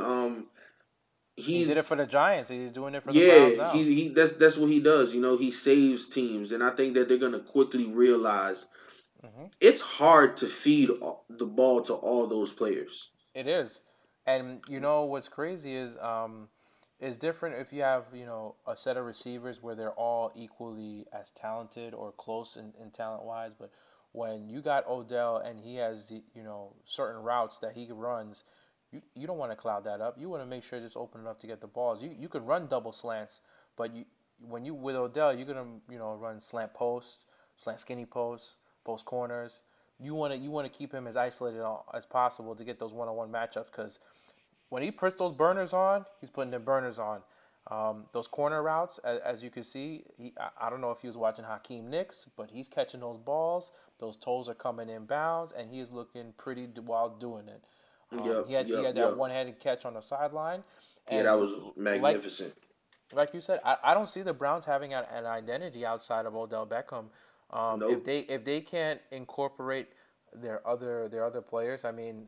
He did he's it for the Giants. He's doing it for the yeah, Browns now. he that's what he does. You know, he saves teams, and I think that they're gonna quickly realize Hmm. it's hard to feed the ball to all those players. It is, and what's crazy is it's different if you have a set of receivers where they're all equally as talented or close in talent wise, but when you got Odell and he has the certain routes that he runs, you don't want to cloud that up. You want to make sure it's open enough to get the balls. You could run double slants, but when you with Odell, you're gonna run slant posts, slant skinny posts, post corners. You want to keep him as isolated as possible to get those one-on-one matchups because when he puts those burners on, he's putting the burners on. Those corner routes, as you can see, I don't know if he was watching Hakeem Nicks, but he's catching those balls. Those toes are coming in bounds, and he is looking pretty while doing it. Yep, He yep, had that yep. one-handed catch on the sideline, Yeah, that and was like magnificent. like you said, I don't see the Browns having an identity outside of Odell Beckham. Nope. If they can't incorporate their other players, I mean,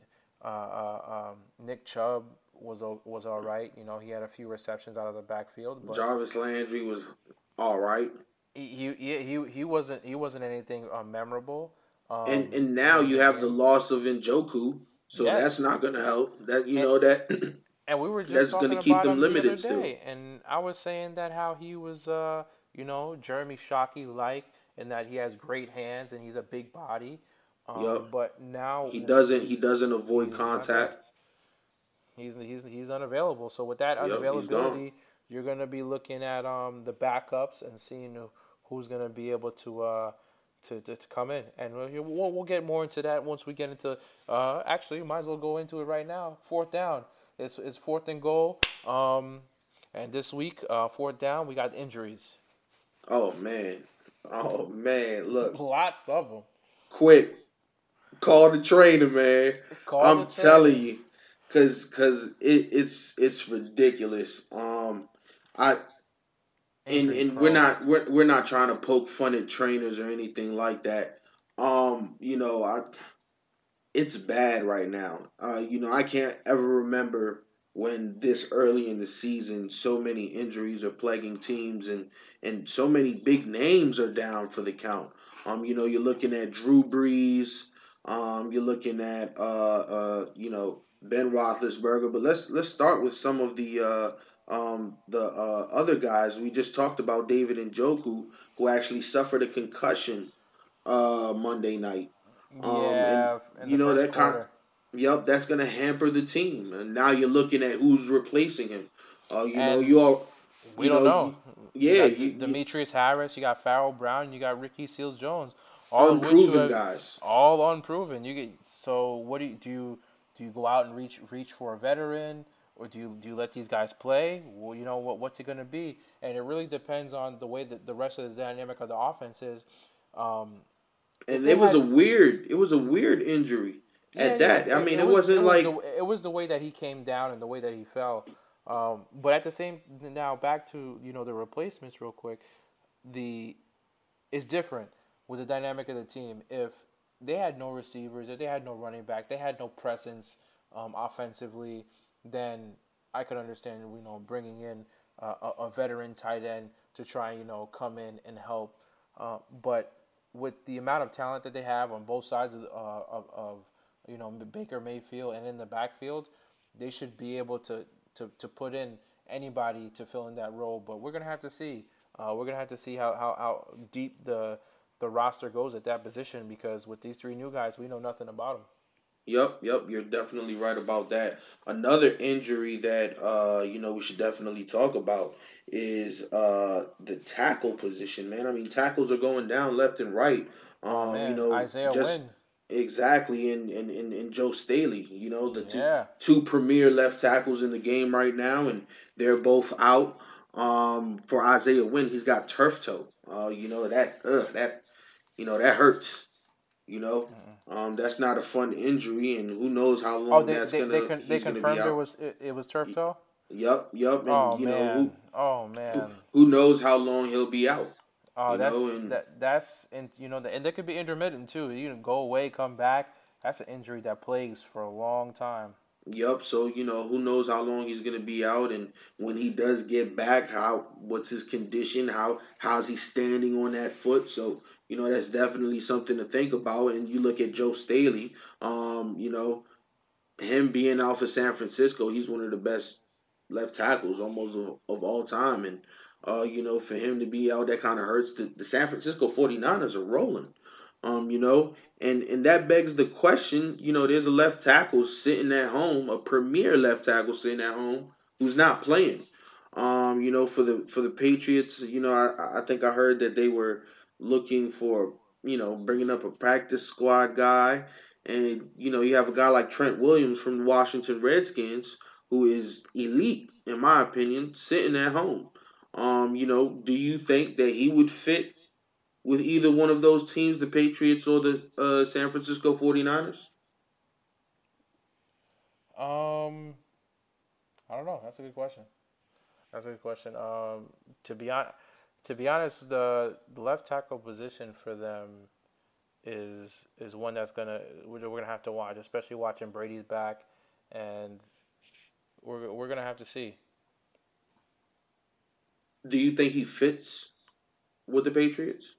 Nick Chubb was all right. He had a few receptions out of the backfield, but Jarvis Landry was all right, he wasn't anything memorable. and now During you the have the game. loss of Njoku, so that's Yes, not gonna help. That and that and we were just that's gonna talking keep about them him the other limited still. day, and I was saying that how he was, Jeremy Shockey like, and that he has great hands and he's a big body. Yep. But now He doesn't avoid he's not there. contact. He's unavailable. So with that Yep, he's gone. unavailability, you're gonna be looking at the backups and seeing who's gonna be able to come in, and we'll get more into that once we get into. Actually, we might as well go into it right now. Fourth down. It's fourth and goal. And this week, fourth down, we got injuries. Oh man. Oh man. Look, Lots of them. quick. Call the trainer, man. Call the I'm telling trainer. you, cause it's ridiculous. I Injury and we're prone. not we're not trying to poke fun at trainers or anything like that. I it's bad right now. I can't ever remember when this early in the season so many injuries are plaguing teams and so many big names are down for the count. You're looking at Drew Brees. You're looking at Ben Roethlisberger. But let's start with some of the other guys. We just talked about David Njoku, who actually suffered a concussion Monday night. And Yeah, in the you know first that kind, quarter. yep, that's gonna hamper the team. And now you're looking at who's replacing him. And You all, we you don't know, know. you, You yeah, got you Demetrius Harris, you got Farrell Brown, you got Ricky Seals Jones, all of which you unproven have guys. all unproven. You get so what do you go out and reach for a veteran, or do you let these guys play? Well, you know what's it going to be, and it really depends on the way that the rest of the dynamic of the offense is. Um, if And they had, it was a weird injury yeah, at yeah, that. I mean, it wasn't like it was the way that he came down and the way that he fell. But at the same now back to the replacements real quick. The It's different with the dynamic of the team. If they had no receivers, if they had no running back, they had no presence offensively, then I could understand bringing in a veteran tight end to try come in and help. But with the amount of talent that they have on both sides of Baker Mayfield and in the backfield, they should be able to put in anybody to fill in that role. But we're gonna have to see. We're gonna have to see how deep the roster goes at that position because with these three new guys, we know nothing about them. Yep, you're definitely right about that. Another injury that we should definitely talk about is the tackle position, man. I mean, tackles are going down left and right. Oh man, Isaiah Just Wynn. exactly in Joe Staley, the Yeah. two premier left tackles in the game right now, and they're both out. For Isaiah Wynn, he's got turf toe. That hurts. You know, that's not a fun injury, and who knows how Oh, long they he's gonna be confirmed out. it was turf toe. Yup, and Oh man. Oh man. who knows how long he'll be out. Oh, You know, and that's and and that could be intermittent too. You can go away, come back. That's an injury that plagues for a long time. yup. So who knows how long he's gonna be out, and when he does get back, what's his condition? How's he standing on that foot? So that's definitely something to think about. And you look at Joe Staley. Him being out for San Francisco, he's one of the best left tackles almost of all time. And, for him to be out, that kind of hurts. The San Francisco 49ers are rolling. And that begs the question, there's a left tackle sitting at home, a premier left tackle sitting at home who's not playing. For the Patriots, I think I heard that they were looking for, bringing up a practice squad guy, and you have a guy like Trent Williams from the Washington Redskins, who is elite in my opinion, sitting at home. Do you think that he would fit with either one of those teams, the Patriots or the San Francisco 49ers? Um, I don't know. That's a good question. That's a good question. To be on, to be honest, the left tackle position for them is one that's we're gonna have to watch, especially watching Brady's back, and we're gonna have to see. Do you think he fits with the Patriots?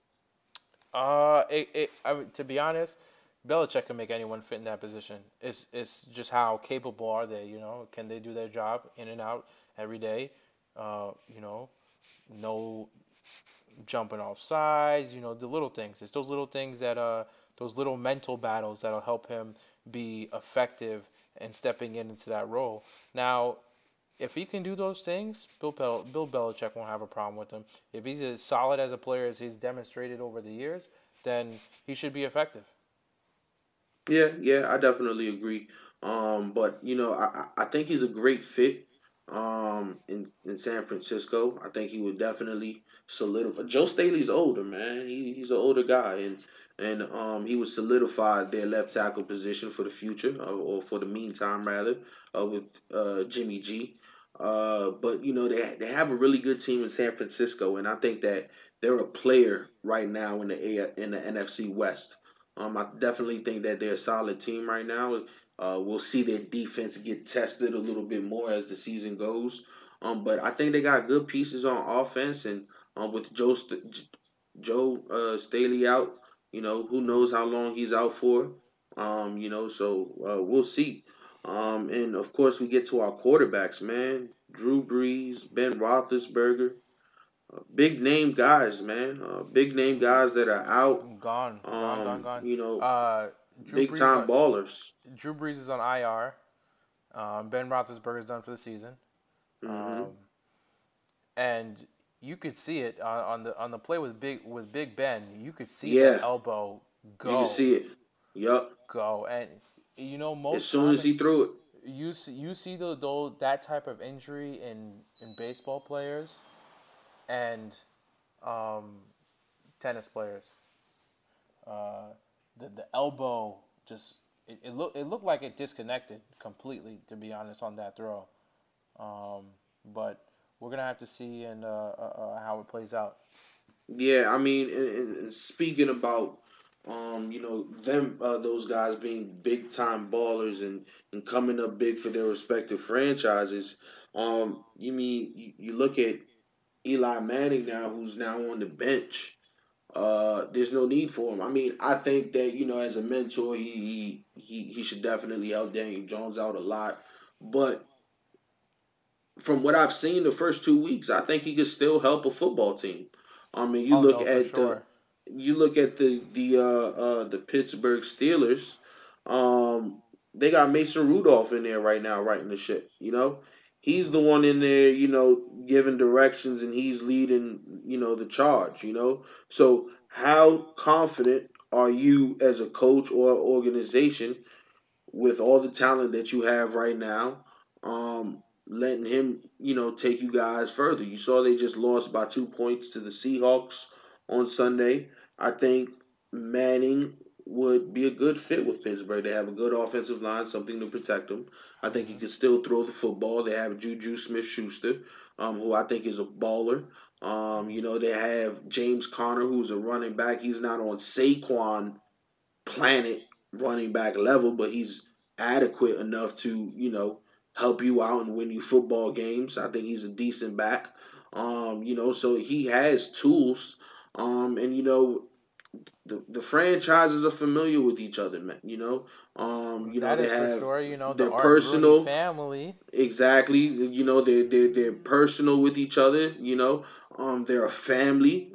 To be honest, Belichick can make anyone fit in that position. It's just how capable are they? Can they do their job in and out every day? You know, no jumping off sides. The little things. It's those little things those little mental battles that'll help him be effective and stepping into that role. Now, if he can do those things, Bill Belichick won't have a problem with him. If he's as solid as a player as he's demonstrated over the years, then he should be effective. Yeah, I definitely agree. But I think he's a great fit. In San Francisco, I think he would definitely solidify. Joe Staley's older, man. He's an older guy, and he would solidify their left tackle position for the future, or for the meantime rather, with Jimmy G. But they have a really good team in San Francisco, and I think that they're a player right now in the NFC West. I definitely think that they're a solid team right now. We'll see their defense get tested a little bit more as the season goes. But I think they got good pieces on offense, and with Joe Staley out, who knows how long he's out for. So we'll see. And of course, we get to our quarterbacks, man. Drew Brees, Ben Roethlisberger, big name guys, man. Big name guys that are out. Gone, gone, gone, gone. You know, Uh, Drew big Brees. time ballers. Drew Brees is on IR. Ben Roethlisberger is done for the season. Hmm. Um, and you could see it on the play with Big Ben. You could see that Yeah, elbow you can go see it. Yup. go, and As most soon time as he threw it. you see though that type of injury in baseball players and um, tennis players. Uh, the elbow just it looked like it disconnected completely, to be honest, on that throw. Um, but we're gonna have to see and how it plays out. Yeah, I mean, and speaking about, them those guys being big time ballers and coming up big for their respective franchises. You look at Eli Manning now, who's now on the bench. There's no need for him. I mean, I think that as a mentor, he should definitely help Daniel Jones out a lot. But from what I've seen the first 2 weeks, I think he could still help a football team. I mean, Oh no, for sure. you look at the Pittsburgh Steelers. Um, they got Mason Rudolph in there right now, writing the shit. He's the Hmm. one in there, giving directions and he's leading, the charge. So how confident are you as a coach or organization with all the talent that you have right now, letting him, take you guys further. You saw they just lost by 2 points to the Seahawks on Sunday. I think Manning would be a good fit with Pittsburgh. They have a good offensive line, something to protect them. I think he Hmm. can still throw the football. They have Juju Smith Schuster, who I think is a baller. They have James Conner, who's a running back. He's not on Saquon planet running back level, but he's adequate enough to, help you out and win you football games. I think he's a decent back. So he has tools. And the franchises are familiar with each other, man. That They is for have sure. The their Art and Rooney personal family. exactly. They're personal with each other. They're a family.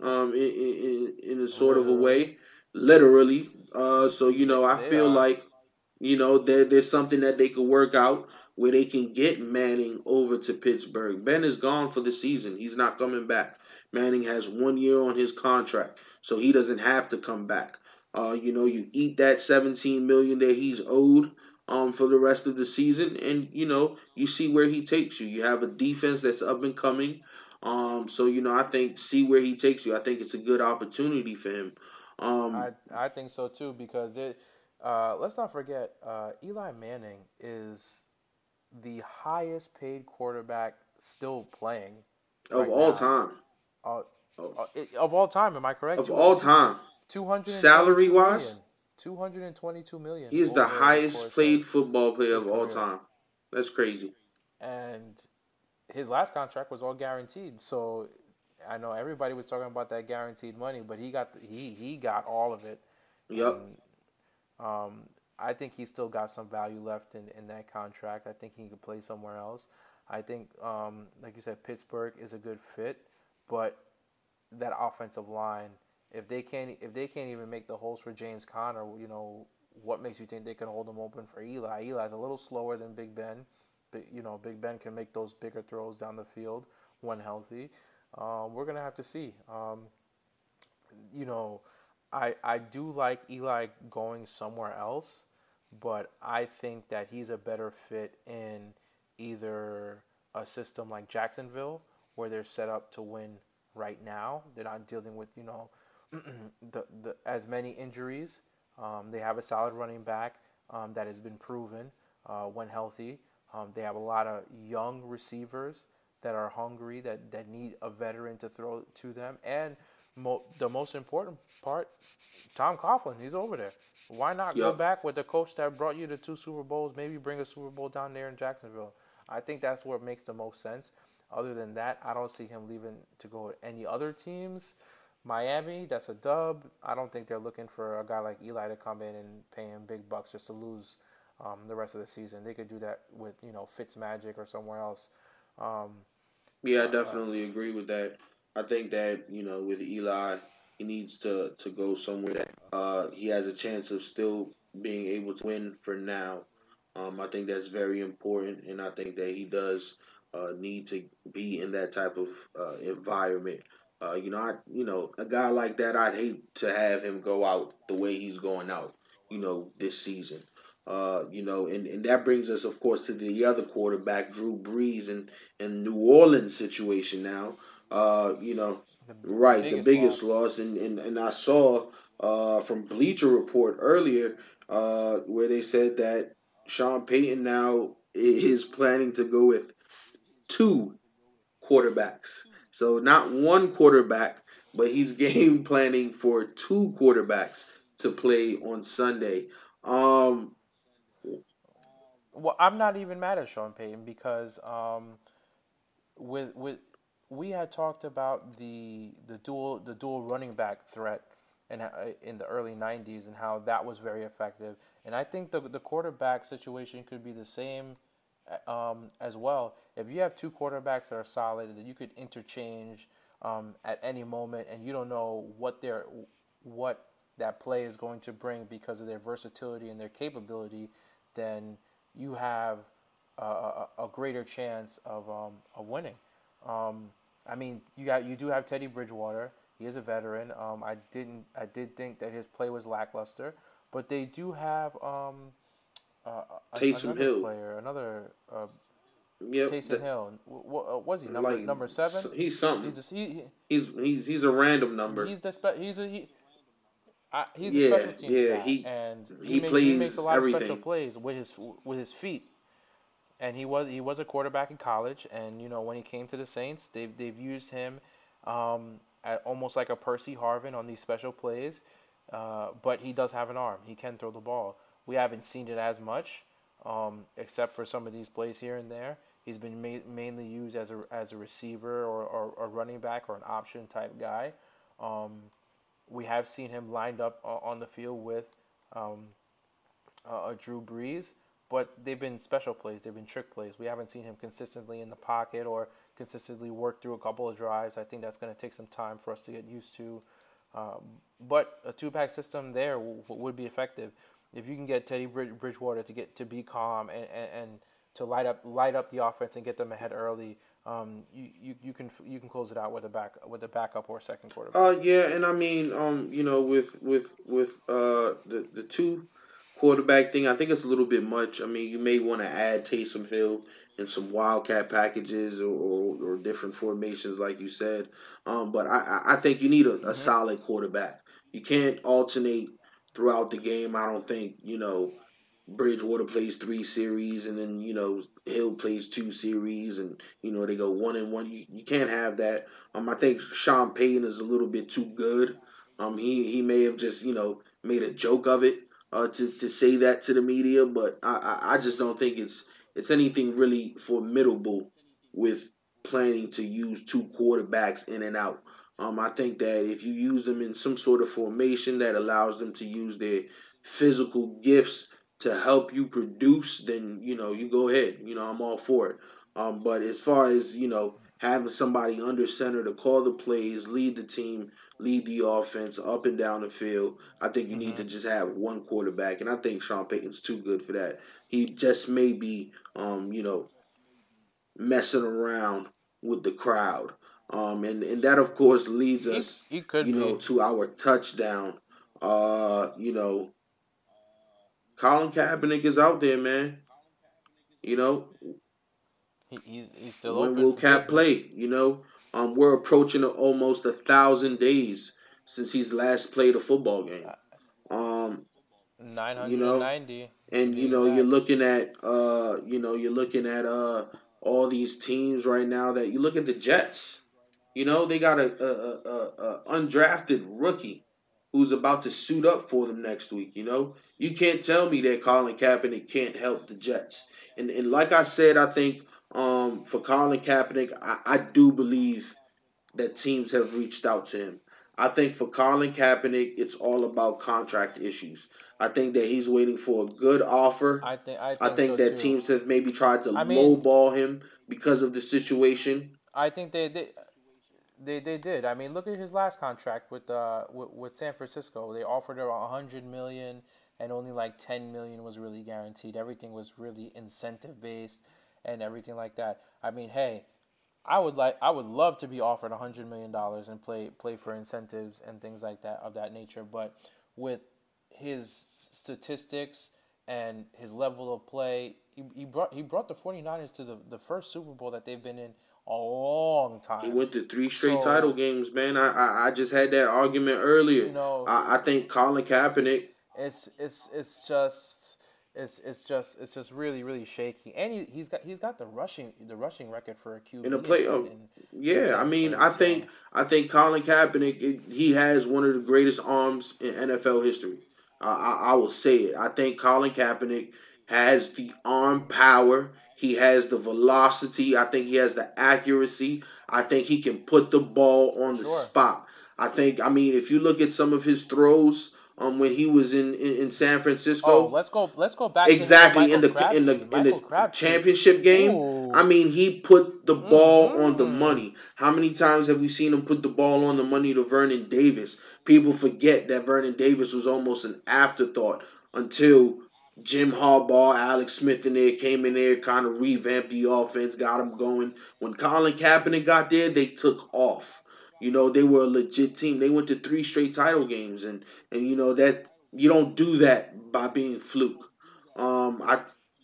In a sort of a Literally, way, literally. So I they feel are. like there's something that they could work out where they can get Manning over to Pittsburgh. Ben is gone for the season. He's not coming back. Manning has 1 year on his contract, so he doesn't have to come back. You eat that 17 million that he's owed for the rest of the season, and you see where he takes you. You have a defense that's up and coming. So I think see where he takes you. I think it's a good opportunity for him. Um, I think so too because it. Let's not forget, Eli Manning is the highest paid quarterback still playing of right all now. time, Uh, of, of all time, am I correct? of all time, salary 222 wise, million. 222 million he is the over the highest course of paid football player his of all career. time. That's crazy. And his last contract was all guaranteed. So I know everybody was talking about that guaranteed money, but he got all of it. Yep. And um, I think he's still got some value left in that contract. I think he could play somewhere else. I think, like you said, Pittsburgh is a good fit, but that offensive line, if they can't even make the holes for James Conner, what makes you think they can hold them open for Eli? Eli's a little slower than Big Ben, but Big Ben can make those bigger throws down the field when healthy. We're gonna have to see. You know, I do like Eli going somewhere else, but I think that he's a better fit in either a system like Jacksonville, where they're set up to win right now. They're not dealing with the as many injuries. They have a solid running back that has been proven when healthy. They have a lot of young receivers that are hungry, that need a veteran to throw to them. And the most important part, Tom Coughlin, he's over there. Why not go Yep. back with the coach that brought you to two Super Bowls? Maybe bring a Super Bowl down there in Jacksonville. I think that's what makes the most sense. Other than that, I don't see him leaving to go to any other teams. Miami, that's a dub. I don't think they're looking for a guy like Eli to come in and pay him big bucks just to lose the rest of the season. They could do that with Fitzmagic or somewhere else. Um, Yeah, I uh, uh, definitely agree with that. I think that with Eli, he needs to go somewhere that he has a chance of still being able to win for now. I think that's very important, and I think that he does need to be in that type of environment. A guy like that, I'd hate to have him go out the way he's going out. This season. And that brings us, of course, to the other quarterback, Drew Brees, and New Orleans situation now. You know, The right, the biggest biggest loss. loss, and I saw from Bleacher Report earlier where they said that Sean Payton now is planning to go with two quarterbacks. So not one quarterback, but he's game planning for two quarterbacks to play on Sunday. Um, Well, I'm not even mad at Sean Payton because with we had talked about the dual running back threat in the early '90s and how that was very effective, and I think the quarterback situation could be the same as well. If you have two quarterbacks that are solid that you could interchange at any moment, and you don't know what that play is going to bring because of their versatility and their capability, then you have a greater chance of winning. Um, I mean, you do have Teddy Bridgewater. He is a veteran. I did think that his play was lackluster, but they do have Taysom another Hill. player, another Yep, Taysom Hill. What was he like number 7? he's something. He's the he, He's a random number. he's the spe- he's the Yeah, special teams yeah. guy, and He he makes a plays lot of special everything. plays with his feet. And he was a quarterback in college, and when he came to the Saints, they've used him almost like a Percy Harvin on these special plays, but he does have an arm. He can throw the ball. We haven't seen it as much, except for some of these plays here and there. He's been mainly used as a receiver or running back or an option type guy. We have seen him lined up on the field with Drew Brees, but they've been special plays. They've been trick plays. We haven't seen him consistently in the pocket or consistently work through a couple of drives. I think that's going to take some time for us to get used to. But a two-pack system there would be effective if you can get Teddy Bridgewater to be calm and to light up the offense and get them ahead early. You can close it out with a backup or a second quarterback. Yeah, and I mean, with the two quarterback thing, I think it's a little bit much. I mean, you may want to add Taysom Hill and some wildcat packages or different formations, like you said. But I think you need a Mm-hmm. solid quarterback. You can't alternate throughout the game. I don't think Bridgewater plays 3 series, and then Hill plays 2 series, and they go 1-1. You can't have that. I think Sean Payton is a little bit too good. He may have just made a joke of it to say that to the media, but I just don't think it's anything really formidable with planning to use two quarterbacks in and out. I think that if you use them in some sort of formation that allows them to use their physical gifts to help you produce, then you go ahead. I'm all for it. But as far as having somebody under center to call the plays, lead the team, lead the offense up and down the field, I think you need Mm-hmm. to just have one quarterback, and I think Sean Payton's too good for that. He just may be, messing around with the crowd. And that of course leads us, He could be. to our touchdown. Uh, you know, Colin Kaepernick is out there, man. You know, He's still when open will for Cap business. play? We're approaching almost 1,000 days since he's last played a football game. Um, you know, 990 to and be you're exact. looking at all these teams right now. That you look at the Jets. They got a undrafted rookie who's about to suit up for them next week. You can't tell me that Colin Kaepernick can't help the Jets. And like I said, I think for Colin Kaepernick, I do believe that teams have reached out to him. I think for Colin Kaepernick, it's all about contract issues. I think that he's waiting for a good offer. I I think think so that too. teams have maybe tried to I mean, lowball him because of the situation. I think they did. I mean, look at his last contract with San Francisco. They offered her 100 million, and only like 10 million was really guaranteed. Everything was really incentive based and everything like that. I mean, hey, I would love to be offered $100 million and play for incentives and things like that of that nature. But with his statistics and his level of play. He brought the 49ers to the first Super Bowl that they've been in a long He time. went to three straight title So, games, man. I just had that argument earlier. you know, I think Colin Kaepernick it's just really really shaky, and he's got the rushing record for a in the QB playoff. in Yeah, I second mean, place. So I think Colin Kaepernick he has one of the greatest arms in NFL history. I will say it. I think Colin Kaepernick has the arm power. He has the velocity. I think he has the accuracy. I think he can put the ball for on the sure. spot. I mean, if you look at some of his throws, when he was in San Oh, Francisco, let's go back to him and exactly Michael Crabtree. in Michael the Crabtree. championship game. I Ooh. mean, he put the ball on the Mm-hmm. money. How many times have we seen him put the ball on the money to Vernon Davis? People forget that Vernon Davis was almost an afterthought until Jim Harbaugh, Alex Smith in there came in there, kind of revamped the offense, got him going. When Colin Kaepernick got there, they took off. You know, they were a legit team. They went to three straight title games, and you know that you don't do that by being fluke. I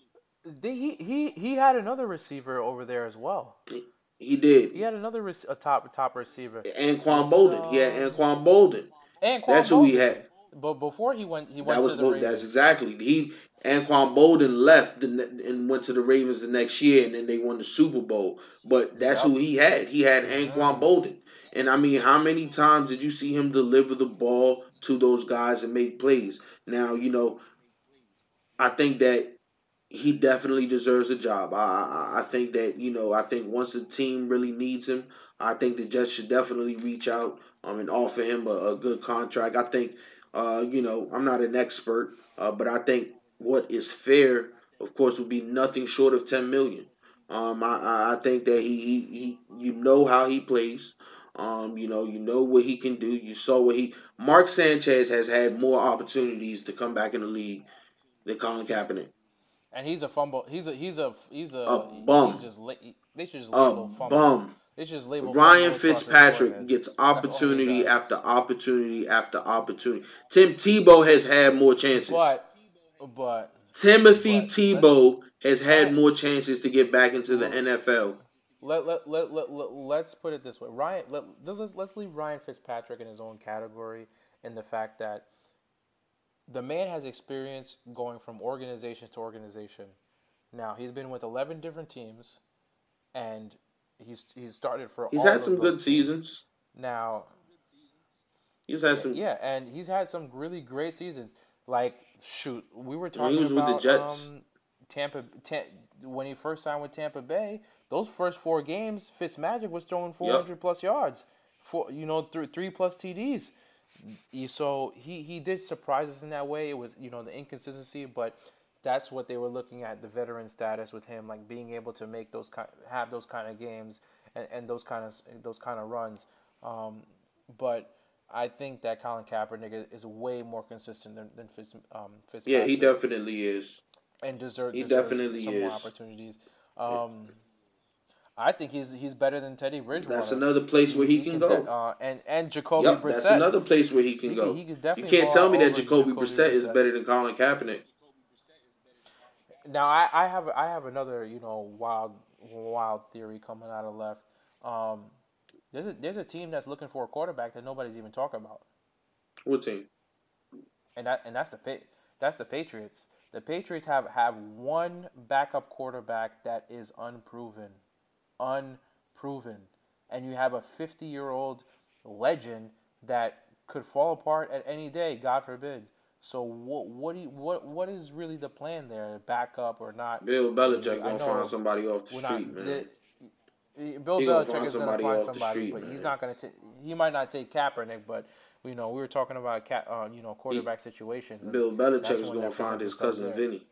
He had another receiver over there as well. he did. He had another a top receiver. Anquan Was it Bolden. He had Anquan Bolden. That's Anquan who he Bolden? had. But before he That went was to the that's Ravens. exactly he. Anquan Bolden left and went to the Ravens the next year, and then they won the Super Bowl. But that's Yep. who he had. He had Anquan Mm-hmm. Bolden, and I mean, how many times did you see him deliver the ball to those guys and make plays? Now, you know, I think that he definitely deserves a job. I think that I think once the team really needs him, I think the Jets should definitely reach out and offer him a good contract. I think I'm not an expert, but I think what is fair, of course, would be nothing short of 10 million. I think that he you know how he plays. You know what he can do. You saw what he Mark Sanchez has had more opportunities to come back in the league than Colin Kaepernick. And he's a fumble. A He bum. just they should just A label fumble. bum. They should just label Ryan fumble across his Fitzpatrick forehead. gets That's all he opportunity after does. opportunity after opportunity. Tim Tebow has had more chances. But but Timothy but let's Tebow has had Ryan. more chances to get back into the l- NFL. let's put it this way. Let's leave Ryan Fitzpatrick in his own category in the fact that the man has experience going from organization to organization. Now he's been with 11 different teams, and he's started for He's all had of some those good teams. seasons. Now, He's had yeah, some yeah, and he's had some really great seasons. Like, shoot, we were when he talking was with the about Jets. When he first signed with Tampa Bay. Those first 4 games, Fitzmagic was throwing Yep. 400 plus yards, three plus TDs. So he did surprise us in that way. It was the inconsistency, but that's what they were looking at, the veteran status with him, like being able to make have those kind of games and those kind of runs. But I think that Colin Kaepernick is way more consistent than Yeah, he Fitzpatrick, definitely is. and He deserves definitely some more is. opportunities. Um, I think he's better than Teddy That's Bridgewater. another place where he He can can go. and Jacoby Yep, that's Brissett. another place where he can He go. could You definitely can't ball tell out me that over Jacoby Jacoby Brissett is Brissett. better than Colin Kaepernick. Now I have another wild theory coming out of left. Um, there's a team that's looking for a quarterback that nobody's even talking about, What team? that's the Patriots. The Patriots have one backup quarterback that is unproven, and you have a 50-year-old legend that could fall apart at any day, God forbid. So what is really the plan there? Backup or not? Bill I mean, Belichick I gonna find know somebody off the we're not. street, man. Bill He gonna Belichick find is going to somebody find off the somebody, street, but he's man. not going to. He might not take Kaepernick, but we were talking about He, quarterback situations, and Bill Belichick that's is one gonna that find presents his itself cousin there. Vinny.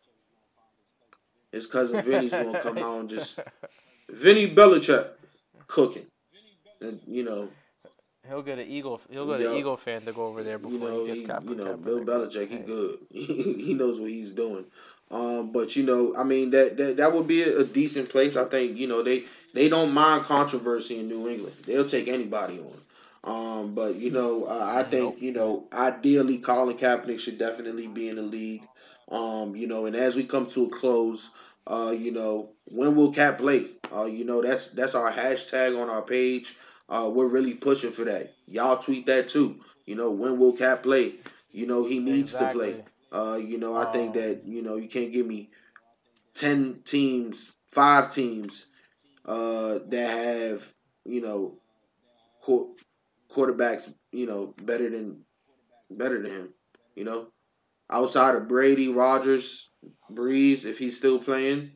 His cousin Vinny's gonna come out and just Vinny Belichick cooking, and He'll get an Eagle. He'll get an yup. Eagle fan to go over there before he gets Bill Kaepernick. But Belichick, he hey, good. He knows what he's doing. But I mean that would be a decent place. I think they don't mind controversy in New England. They'll take anybody on. But I think nope. ideally Colin Kaepernick should definitely be in the league. And as we come to a close, when will Cat play? That's our hashtag on our page. We're really pushing for that. Y'all tweet that too. When will Cat play? He needs to play. Exactly. I think Um, that you can't give me 10 teams, 5 teams that have you know qu- quarterbacks better than him. You know, outside of Brady, Rogers, Breeze, if he's still playing,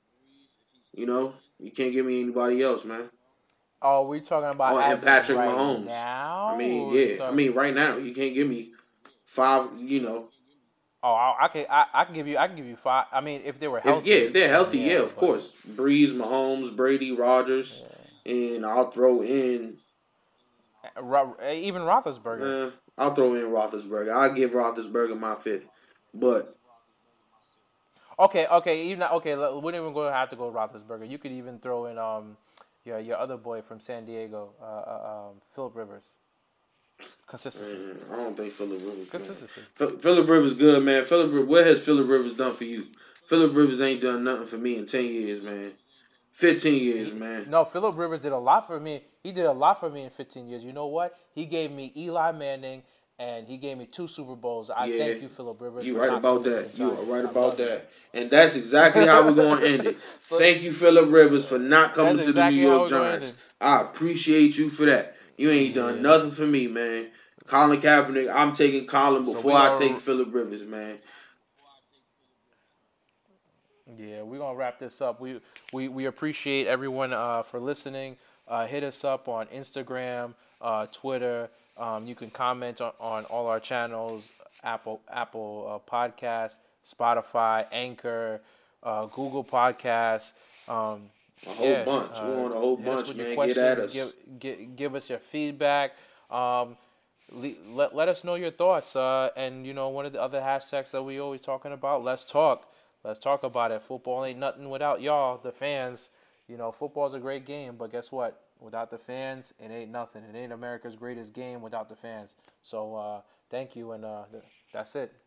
you can't give me anybody else, man. are we talking about Oh, and as of Patrick right Mahomes. I now? mean, Or are you yeah. I talking? mean, right now you can't give me five. Oh, I can give you five. I mean, if they were If healthy, they're then healthy, yeah, yeah. of But course. Breeze, Mahomes, Brady, Rogers, and I'll throw in. Even Roethlisberger. Eh, I'll throw in Roethlisberger. I'll give Roethlisberger my fifth, but Okay. Even okay. We don't even go have to go Roethlisberger. You could even throw in your other boy from San Diego, Philip Rivers. Consistency. I don't think Phillip Rivers, man. Consistency. Phillip Rivers good, man. What has Phillip Rivers done for you? Phillip Rivers ain't done nothing for me in 10 years, man. 15 years, man. No, Philip Rivers did a lot for me. He did a lot for me in 15 years. You know what? He gave me Eli Manning and he gave me 2 Super Bowls. I Yeah, thank you, Philip Rivers, you for right not about coming to the that. You are Giants. right I about love you. that. And that's exactly how we're going to end it. So Thank you, Phillip Rivers, for not that's coming to the New exactly how York we're going to Giants. end I appreciate you for that. You ain't done it. nothing for me, man. Yeah. Colin Kaepernick, I'm taking Colin So before we I take gonna Phillip Rivers, man. Yeah, we're gonna wrap this up. We appreciate everyone for listening. Hit us up on Instagram, Twitter. You can comment on all our channels: Apple Podcast, Spotify, Anchor, Google Podcasts. A whole Yeah, bunch. We want a whole hit us bunch, with your man. Get at questions. us. Give us your feedback. Um, let us know your thoughts. And one of the other hashtags that we always talking about. Let's talk. Let's talk about it. Football ain't nothing without y'all, the fans. Football's a great game, but guess what? Without the fans, it ain't nothing. It ain't America's greatest game without the fans. So thank you, and that's it.